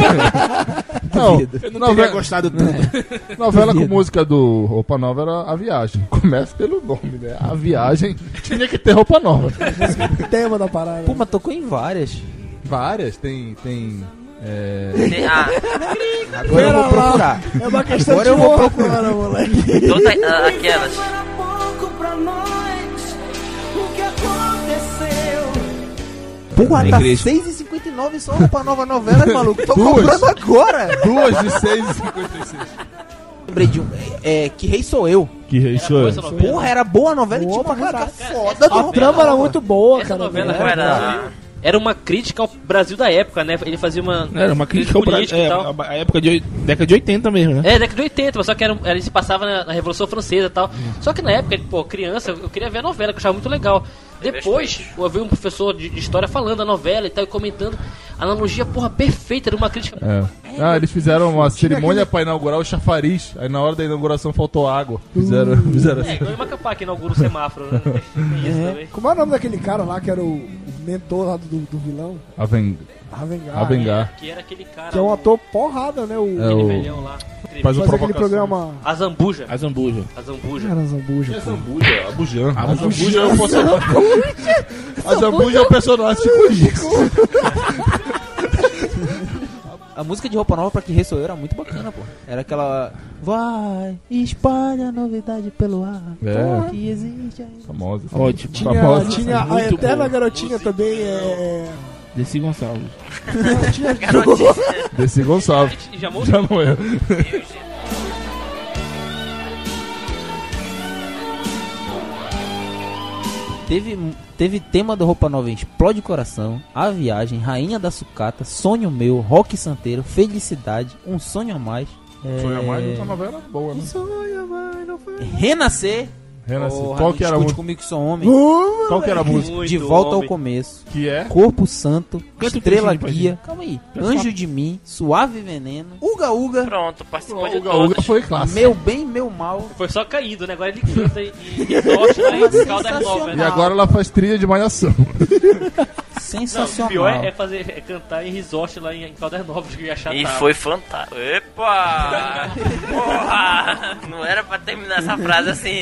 Não, Eu não novela, teria gostado tanto. novela com música do Roupa Nova era A Viagem. Começa pelo nome, né? A Viagem tinha que ter Roupa Nova. Tema da parada. Pô, mas tocou em várias. Várias, tem. tem é... Tem- ah, Agora eu vou Pera lá. procurar. É uma questão Agora de eu vou honra procurar. agora, moleque. toda, ah, aquelas. Era pouco pra nós. O que aconteceu? Porra, Na tá igreja. seis e cinquenta e nove só Roupa Nova novela, maluco. Tô Duas. comprando agora. Duas de seis e cinquenta e seis. Lembrei de um. É, Que Rei Sou Eu. Que Era isso boa é? essa novela. Porra, era boa a novela e Boa tinha uma pra música caralho. foda do A Roupa trama era Nova. muito boa, Essa cara. novela Qual era? era uma crítica ao Brasil da época, né? Ele fazia uma. Era uma crítica ao Brasil. política e É, tal. a, a época de, oit- década de oitenta mesmo, né? É, década de oitenta, mas só que era, era, ele se passava na, na Revolução Francesa e tal. Só que na época, pô, criança, eu queria ver a novela, que eu achava muito legal. Depois, eu vi um professor de, de história falando da novela e tal, e comentando. A analogia, porra, perfeita, era uma crítica. É. Ah, eles fizeram uma cerimônia pra inaugurar o chafariz. Aí na hora da inauguração faltou água. Fizeram, fizeram É, assim. igual em Macapá, que inaugura o semáforo, né? Tem isso também. Como é o nome daquele cara lá que era o o mentor lá do, do vilão? Aven... Ravengar. Avengar. Que era aquele cara. Que é um ator porrada, né? O... É Aquele o- velhão lá. Faz o Faz aquele provocação. programa. A Zambuja. A Zambuja. A Zambuja. Cara, Zambuja. A Zambuja, a Bujan. A A Zambuja é o personagem. A Zambuja é o personagem de Kujiko. A música de Roupa Nova pra Que Rei Sou Eu era muito bacana, pô. Era aquela. Vai, espalha a novidade pelo ar. É. Que existe aí. Famosa. Ótimo. Tinha, Famosa. tinha a Muito Eterna boa. Garotinha também. É... Desi Gonçalves. tinha Desi Gonçalves. E já morreu. Já morreu. Teve, teve tema do Roupa Nova em Explode Coração, A Viagem, Rainha da Sucata, Sonho Meu, Rock Santeiro, Felicidade, Um Sonho a Mais. é, Foi a mais outra novela boa, né? Renascer. Renascer. Porra, Qual não que era a discute música? comigo que sou homem. Qual que era a música? Muito De volta homem. ao começo. Que é? Corpo Santo, Canta um Estrela trechinho pra Guia, gente. calma aí. Pessoal. Anjo de Mim, Suave Veneno, Uga Uga, Pronto, participou de O Gaúga todos. foi clássico. Meu Bem, Meu Mal. Foi só caindo, né? Agora ele canta e, e sorte lá em Caldas Novas, E né? agora ela faz trilha de malhação. Não, o Sensacional. pior é, é fazer, é cantar em resort lá em, em Caldas Novas, que eu ia achar E foi fantástico. Epa! Porra! Não era pra terminar essa frase assim.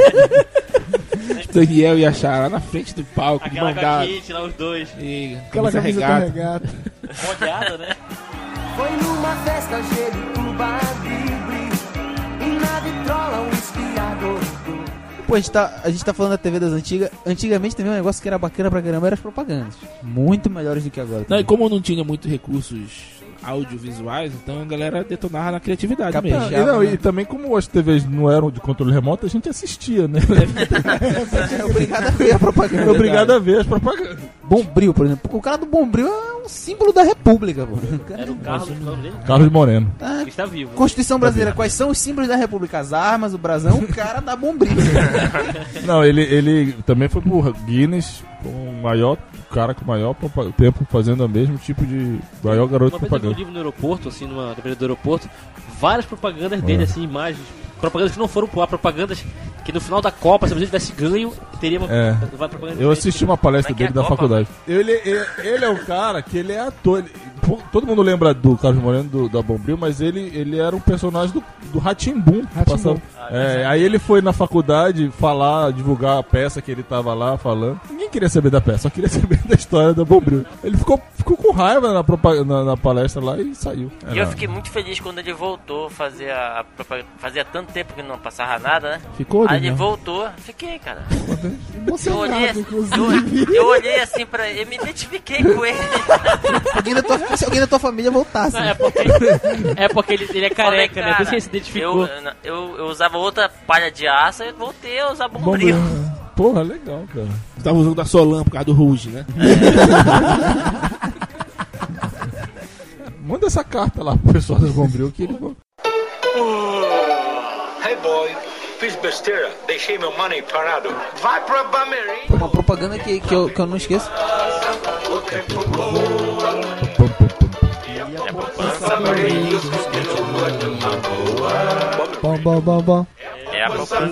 Daniel e a Chara lá na frente do palco, aquela de mão dada. gaquete lá, os dois. E aquela camisa regata. regata. Molhada, né? Foi numa festa gelo, tuba livre. E na vitrola um esquiador. Pô, a gente, tá, a gente tá falando da T V das antigas. Antigamente também um negócio que era bacana pra caramba era as propagandas. Muito melhores do que agora. Não, e como não tinha muitos recursos audiovisuais, então a galera detonava na criatividade Capela. mesmo. E, não, e também como as T Vs não eram de controle remoto, a gente assistia, né? É obrigado a ver a propaganda. Obrigado a ver as propagandas. Bombril, por exemplo. O cara do Bombril é um símbolo da república, pô. Era o Carlos, o nome dele? Carlos Moreno. Ah, Ele está vivo. Constituição Brasileira, quais são os símbolos da república? As armas, o brasão, o cara da Bombril. Não, ele, ele também foi pro Guinness, o maior cara com o maior propa- tempo fazendo o mesmo tipo de maior garoto Uma vez eu vi um propaganda. livro no aeroporto, assim, numa dependência do aeroporto, várias propagandas dele, assim, imagens. Propagandas que não foram pro ar, propagandas que no final da Copa, se você tivesse ganho, teria uma É. vai propaganda Eu dele. assisti uma palestra Como é que dele é da a Copa? faculdade. Ele, ele, ele é um cara que ele é ator. ele- pô, todo mundo lembra do Carlos Moreno do, da Bombril, mas ele, ele era um personagem do, do Rá-Tim-Bum. que passava- É, aí ele foi na faculdade falar, divulgar a peça que ele tava lá falando. Ninguém queria saber da peça, só queria saber da história da Bombril. Ele ficou, ficou com raiva na, na, na palestra lá e saiu. Era... E eu fiquei muito feliz quando ele voltou, fazia, fazia tanto tempo que não passava nada, né? Ficou, Aí ele não. voltou, fiquei, cara. Eu olhei, eu, eu olhei assim pra ele, eu me identifiquei com ele. Alguém da tua, se alguém da tua família voltasse. Não, é porque, é porque ele, ele é careca, Falei, né? Por isso cara, que ele se identificou. Eu, eu, eu usava outra palha de aço e voltei a usar Bombril. Porra, legal, cara. Você tava usando da Solan por causa do Rouge, né? Manda essa carta lá pro pessoal das Bombril que ele... Hey boy, fiz besteira, deixei meu money parado. Vai pra Bameri. Uma propaganda que, que, eu, que eu não esqueço. Bom, bom, bom, bom. É a propaganda.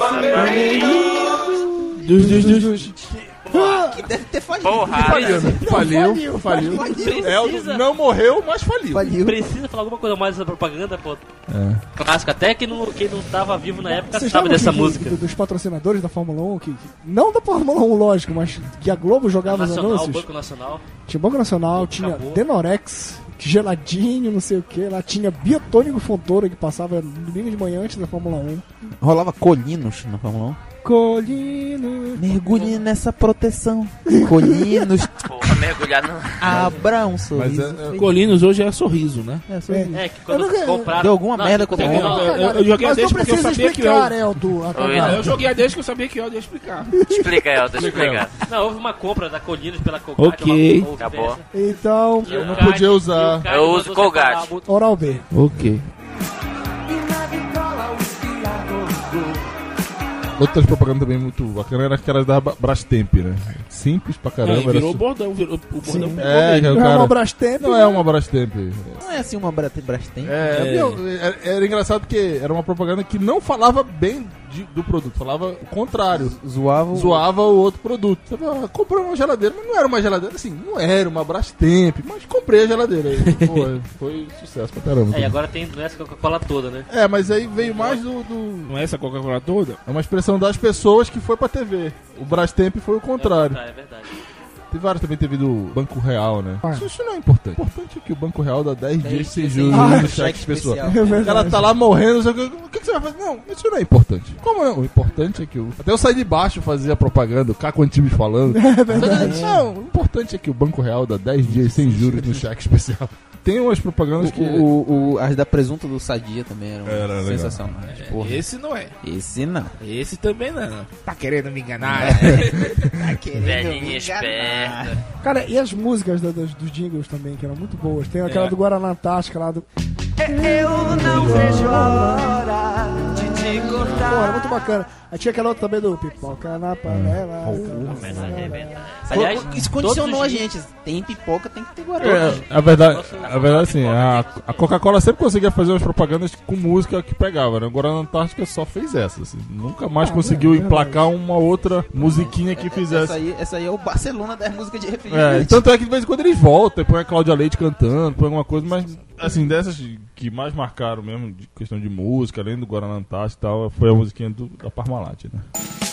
Dos, dos, dos. Que deve ter falido. Porra, Faliu, né? Faliu, faliu. Precisa. Eldo não morreu, mas faliu. Faliu. Precisa falar alguma coisa mais dessa propaganda, pô. É. Clássico, até quem não, quem não tava vivo na época Vocês sabe lembram dessa que- música. do- dos patrocinadores da Fórmula um, que, que- não da Fórmula um, lógico, mas que a Globo jogava os Nacional, anúncios. Banco Nacional. Tinha Banco Nacional, tinha Acabou. Denorex, geladinho, não sei o que. Lá tinha Biotônico Fontoura, que passava no domingo de manhã antes da Fórmula um. Rolava Colinos na Fórmula um. Colino. Mergulhe nessa proteção. Colinos. Porra, mergulhar no... Abra um Mas sorriso. é, é, Colinos hoje é sorriso, né? É, sorriso. É, que quando Eu nunca- compraram... Deu alguma merda com o teve- Fórmula Eu, eu, eu joguei a Mas não deixa porque eu precisa sabia que explicar, eu... Elton. a Oi, cagada. não. Eu joguei a deixa que eu sabia que eu ia explicar. Explica, Elton, explica. Não, houve uma compra da Colinos pela Colgate. Ok. uma- uma Acabou. peça. Então, E o Eu não Card- podia usar. e o Card Eu mandou uso Colgate. separar a- Oral B. Ok. outras propagandas também muito bacanas eram aquelas da Ba- Brastemp, né? Simples pra caramba. Não, e era virou o su- bordão, virou, o bordão pegou É, mesmo. que o Não é cara... uma Brastemp. Não é uma Brastemp. Não é assim uma Bra- Brastemp? É, É. meu, era, era engraçado porque era uma propaganda que não falava bem de- do produto, falava o contrário. Zoava o... Zoava o outro produto. Você fala, ah, comprou uma geladeira, mas não era uma geladeira, assim, não era uma Brastemp, mas comprei a geladeira. Aí, pô, foi sucesso pra caramba. É, e agora tem essa Coca-Cola toda, né? É, mas aí veio mais do, do- Não é essa Coca-Cola toda? É uma expressão das pessoas que foi pra T V. O Brastemp foi o contrário. É, é verdade. Tem vários também, teve do Banco Real, né? Ah. Isso, isso não é importante. O importante é que o Banco Real dá dez dias sem dias juros sem no juros, cheque cheque pessoal. especial. É O verdade. cara tá lá morrendo, só que, o que, que você vai fazer? Não, isso não é importante. Como não? O importante é que o... Até eu saí de baixo fazia propaganda, o Caco Antibes falando. É verdade. Não, o importante é que o Banco Real dá dez dias sem juros no cheque especial. Tem umas propagandas que... O, o, o- as da presunto do Sadia também eram Era legal. sensacionais. Porra. Esse não é. Esse não. Esse também não. Tá querendo me enganar? Tá querendo Velhinha me esperta. enganar. Cara, e as músicas da- das- dos jingles também, que eram muito boas. Tem aquela do Guaraná Antártica lá do. Eu não vejo a hora de te Pô, era cortar. muito bacana. Aí tinha aquela outra também do Pipoca na panela. Aliás, Isso condicionou a todos os gente. Tem pipoca, tem que ter guaraná. É, a verdade, a verdade assim, a, a Coca-Cola sempre conseguia fazer umas propagandas com música que pegava, né? Agora a Antártica só fez essa, assim. Nunca mais Ah, conseguiu é, emplacar uma outra musiquinha que Essa fizesse. aí, essa aí é o Barcelona das músicas de É, refrigerante. tanto é que de vez em quando eles voltam, põe a Cláudia Leite cantando, põe alguma coisa, mas assim, dessas que mais marcaram mesmo, de questão de música, além do Guaraná Antártica e tal, foi a musiquinha do, da Parmalat, né?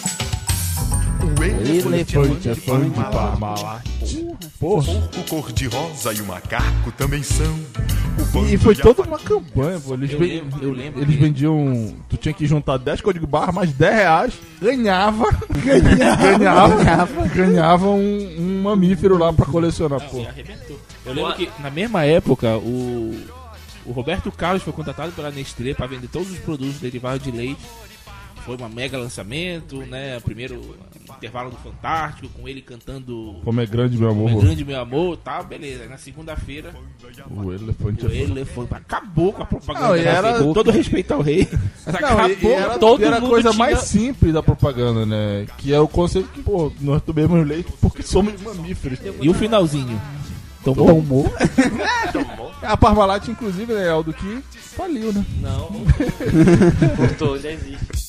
O Elefante é fã de Parmalat. Porra. O cor-de-rosa e o macaco também são. O bando E foi de toda uma campanha, pô. Eles, Eu ven- lembro, eu lembro eles que- vendiam. Tu tinha que juntar dez códigos barra mais dez reais, ganhava. ganhava. ganhava um, um mamífero lá pra colecionar, pô. E arrebentou. Eu lembro que na mesma época o, o Roberto Carlos foi contratado pela Nestlé para vender todos os produtos derivados de leite. Foi um mega lançamento, né? Primeiro intervalo do Fantástico, com ele cantando Como é grande, meu Como amor. é Grande Meu Amor, tá, beleza. Aí na segunda-feira, O elefante o é fã. elefante acabou com a propaganda. Não, e da era- Fê. Com todo respeito ao rei. Mas Não, acabou, e, e era, todo e era a mundo coisa tinha... mais simples da propaganda, né? Que é o conceito que, pô, nós tomamos leite porque somos mamíferos. E o finalzinho? Tomou? Tomou. A Parmalat, inclusive, né, Aldo, que faliu, né? Não. Voltou, ainda existe.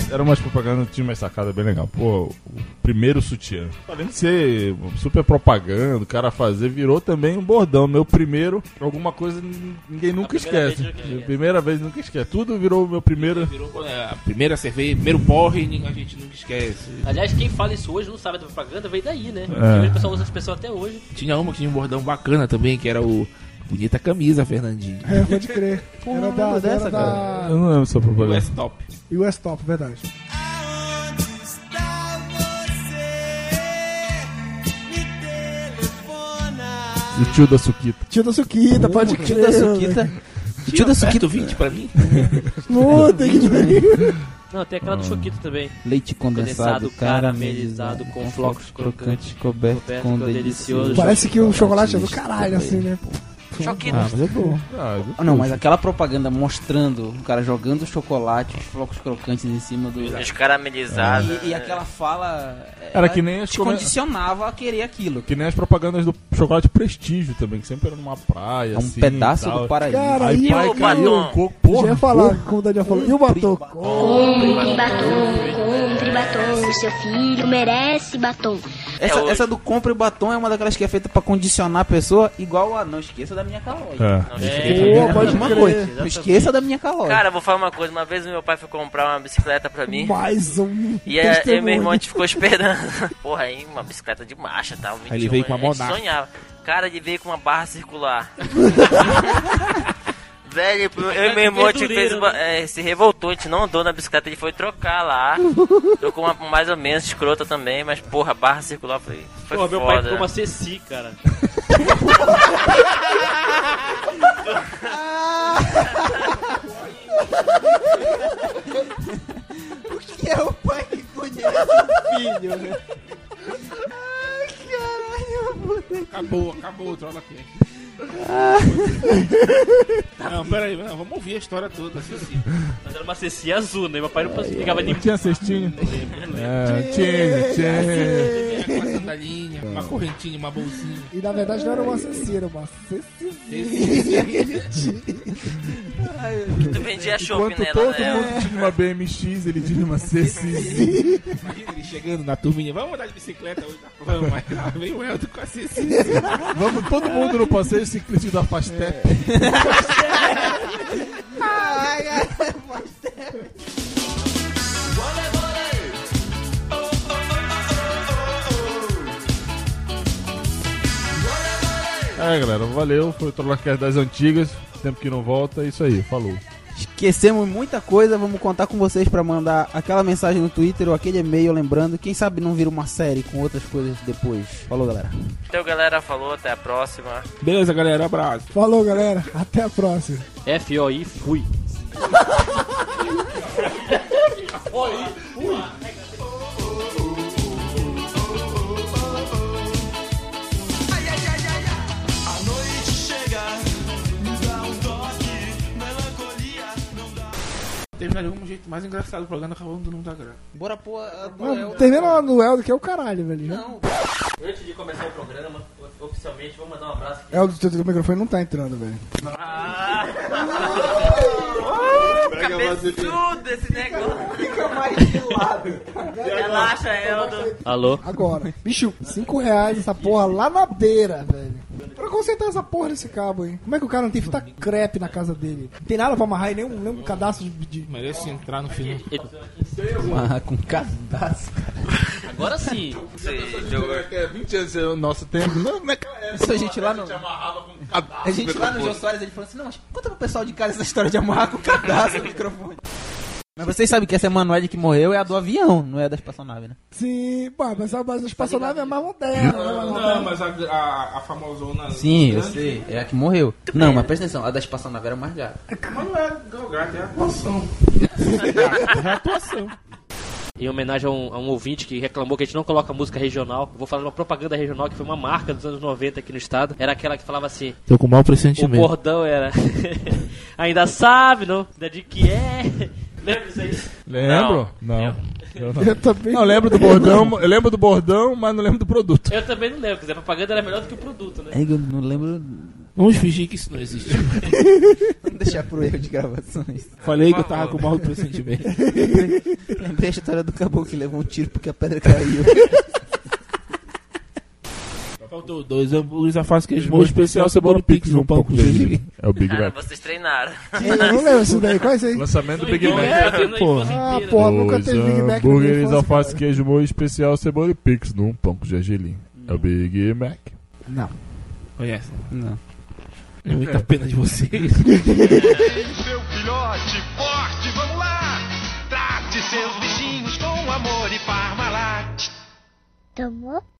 Era umas propagandas que tinha mais sacada bem legal. Pô, o primeiro sutiã. Além de ser super propaganda, o cara fazer, virou também um bordão. Meu primeiro, alguma coisa ninguém nunca esquece. Vez primeira vez nunca esquece. Tudo virou meu primeiro. Virou, é, a primeira cerveja, primeiro porre, a gente nunca esquece. Aliás, quem fala isso hoje não sabe da propaganda, veio daí, né? É. O pessoal usa essa expressão até hoje. Tinha uma que tinha um bordão bacana também, que era o Bonita Camisa, Fernandinho. É, pode crer. Porra, Era da, dessa, era da... Eu não lembro essa propaganda. West Top. E o West Top, verdade. E o tio da Suquita. Tio da Suquita, pode crer. Tio da Suquita. Tio da Suquita vinte pra mim? Puta que pariu. Não, tem aquela do Choquito também. Leite condensado, Condensado, caramelizado, com flocos crocantes, coberto coberto com com delicioso. delicioso. Parece que o chocolate é do caralho, assim, né? Choquito. Ah, mas é bom. Ah, Ah, não, mas aquela propaganda mostrando o cara jogando chocolate, os flocos crocantes em cima do... Os caramelizados. E, e aquela fala... Era ela que nem as te come- condicionava a querer aquilo. Que nem as propagandas do chocolate Prestígio também, que sempre era numa praia, É um assim, pedaço e tal. do paraíso. Cara, Aí e pai o caiu batom? um coco, Eu porra, já ia falar, porra. como o Daniel falou. E o batom? Compre batom, compre batom, seu filho merece batom. Essa, É hoje. essa do compre batom é uma daquelas que é feita pra condicionar a pessoa, igual a não esqueça da minha calórica. É. Não, Pô, É a pode mesma crer. coisa. Não esqueça da minha calórica. Cara, vou falar uma coisa. Uma vez o meu pai foi comprar uma bicicleta pra mim. Mais um E é, eu e testemunho. meu irmão a gente ficou esperando. Porra, aí uma bicicleta de marcha, tal. Aí ele veio com a gente Monarch. sonhava. Cara, ele veio com uma barra circular. Velho, eu e meu irmão a gente fez, uma- é, se revoltou, a gente não andou na bicicleta, ele foi trocar lá. Trocou uma mais ou menos escrota também, mas porra, barra circular foi, foi Pô, meu pai foda. ficou uma Ceci, cara. O que é o pai que conhece o filho, né? Ai, caralho, puta. Acabou, acabou o trola aqui. Não, peraí, não, vamos ouvir a história toda. Assim, assim. Mas era uma Ceci azul, né? Meu pai não ligava nem... Não tinha cestinho? É, tinha, tinha. Tinha uma sandalinha, uma correntinha, uma bolsinha. E na verdade não era uma Ceci, era uma Ceci. Tu vendia chopp Enquanto nela, todo né? mundo tinha uma B M X, ele tinha uma C C. Imagina ele chegando na turminha, vamos andar de bicicleta hoje? Vamos, mas lá vem o Elton com a Ceci. Vamos todo mundo no passeio ciclista da Fastep. Ai, ai, É, galera, valeu. Foi o Trollacast das antigas. Tempo que não volta, é isso aí. Falou. esquecemos muita coisa, vamos contar com vocês pra mandar aquela mensagem no Twitter ou aquele e-mail, lembrando, quem sabe não vira uma série com outras coisas depois. Falou, galera. Então, galera, falou, até a próxima. Beleza, galera, abraço. Falou, galera, até a próxima. F O I, fui. Oi, fui. Terminar de algum jeito mais engraçado o programa, acabando do não dar graça. Bora pôr a Não, termina lá no Eldo, que é o caralho, velho. Não. Antes de começar o programa, oficialmente, vou mandar um abraço aqui. Eldo, teu microfone não tá entrando, velho. Ah! Cabeçudo esse negócio. Fica mais de lado. Relaxa, Eldo. Alô? Agora. Bicho, cinco reais essa porra lá na beira, velho. Pra consertar essa porra desse cabo aí. Como é que o cara não tem fita crepe na casa dele? Não tem nada pra amarrar e nem um, nem um cadastro de... de... Merece entrar no final. Amarrar com cadastro, cara. Agora sim. vinte anos é o nosso tempo. Não, não é que era. Isso a gente lá no... A gente lá no Jô Soares, ele falou assim, não, mas conta pro pessoal de casa essa história de amarrar com cadastro no microfone. Mas vocês sabem que essa Emanuele que morreu é a do avião, não é a da espaçonave, né? Sim, pô, mas a base da espaçonave é mais moderna. Não, não, mas a, a, a famosona... Sim, eu sei, é a que morreu. Não, mas presta atenção, a da espaçonave era mais gata. Mas não é Galgato, é atuação. É atuação. Em homenagem a um, a um ouvinte que reclamou que a gente não coloca música regional, eu vou falar de uma propaganda regional que foi uma marca dos anos noventa aqui no estado. Era aquela que falava assim: Tô com mau o pressentimento. bordão era ainda sabe, não? De que é? Lembra disso aí? Lembro? Não. Eu não. Eu também. Não, eu lembro do bordão, eu lembro do bordão, mas não lembro do produto. Eu também não lembro, quer dizer, a propaganda era melhor do que o produto, né? É, eu não lembro Vamos fingir que isso não existe. Vamos deixar pro erro de gravações. Falei que eu tava com mau pressentimento. Lembrei, lembrei a história do caboclo que levou um tiro porque a pedra caiu. Faltou dois hambúrgueres, alface, queijo, molho especial, cebola, pix, um pão com gergelim. É o Big Ah, Mac. vocês treinaram. Eu não lembro isso daí, qual é isso aí? Lançamento do Big É, Mac. pô. Ah, porra, nunca teve Big Mac na minha Hambúrgueres, infância, alface, cara. queijo, molho especial, cebola e pix num pão com gergelim. É o Big Mac. Não. Conhece? Não. É muita pena de vocês. Ei, seu filhote forte, vamos lá! Trate seus bichinhos com amor e Parmalat. Tomou?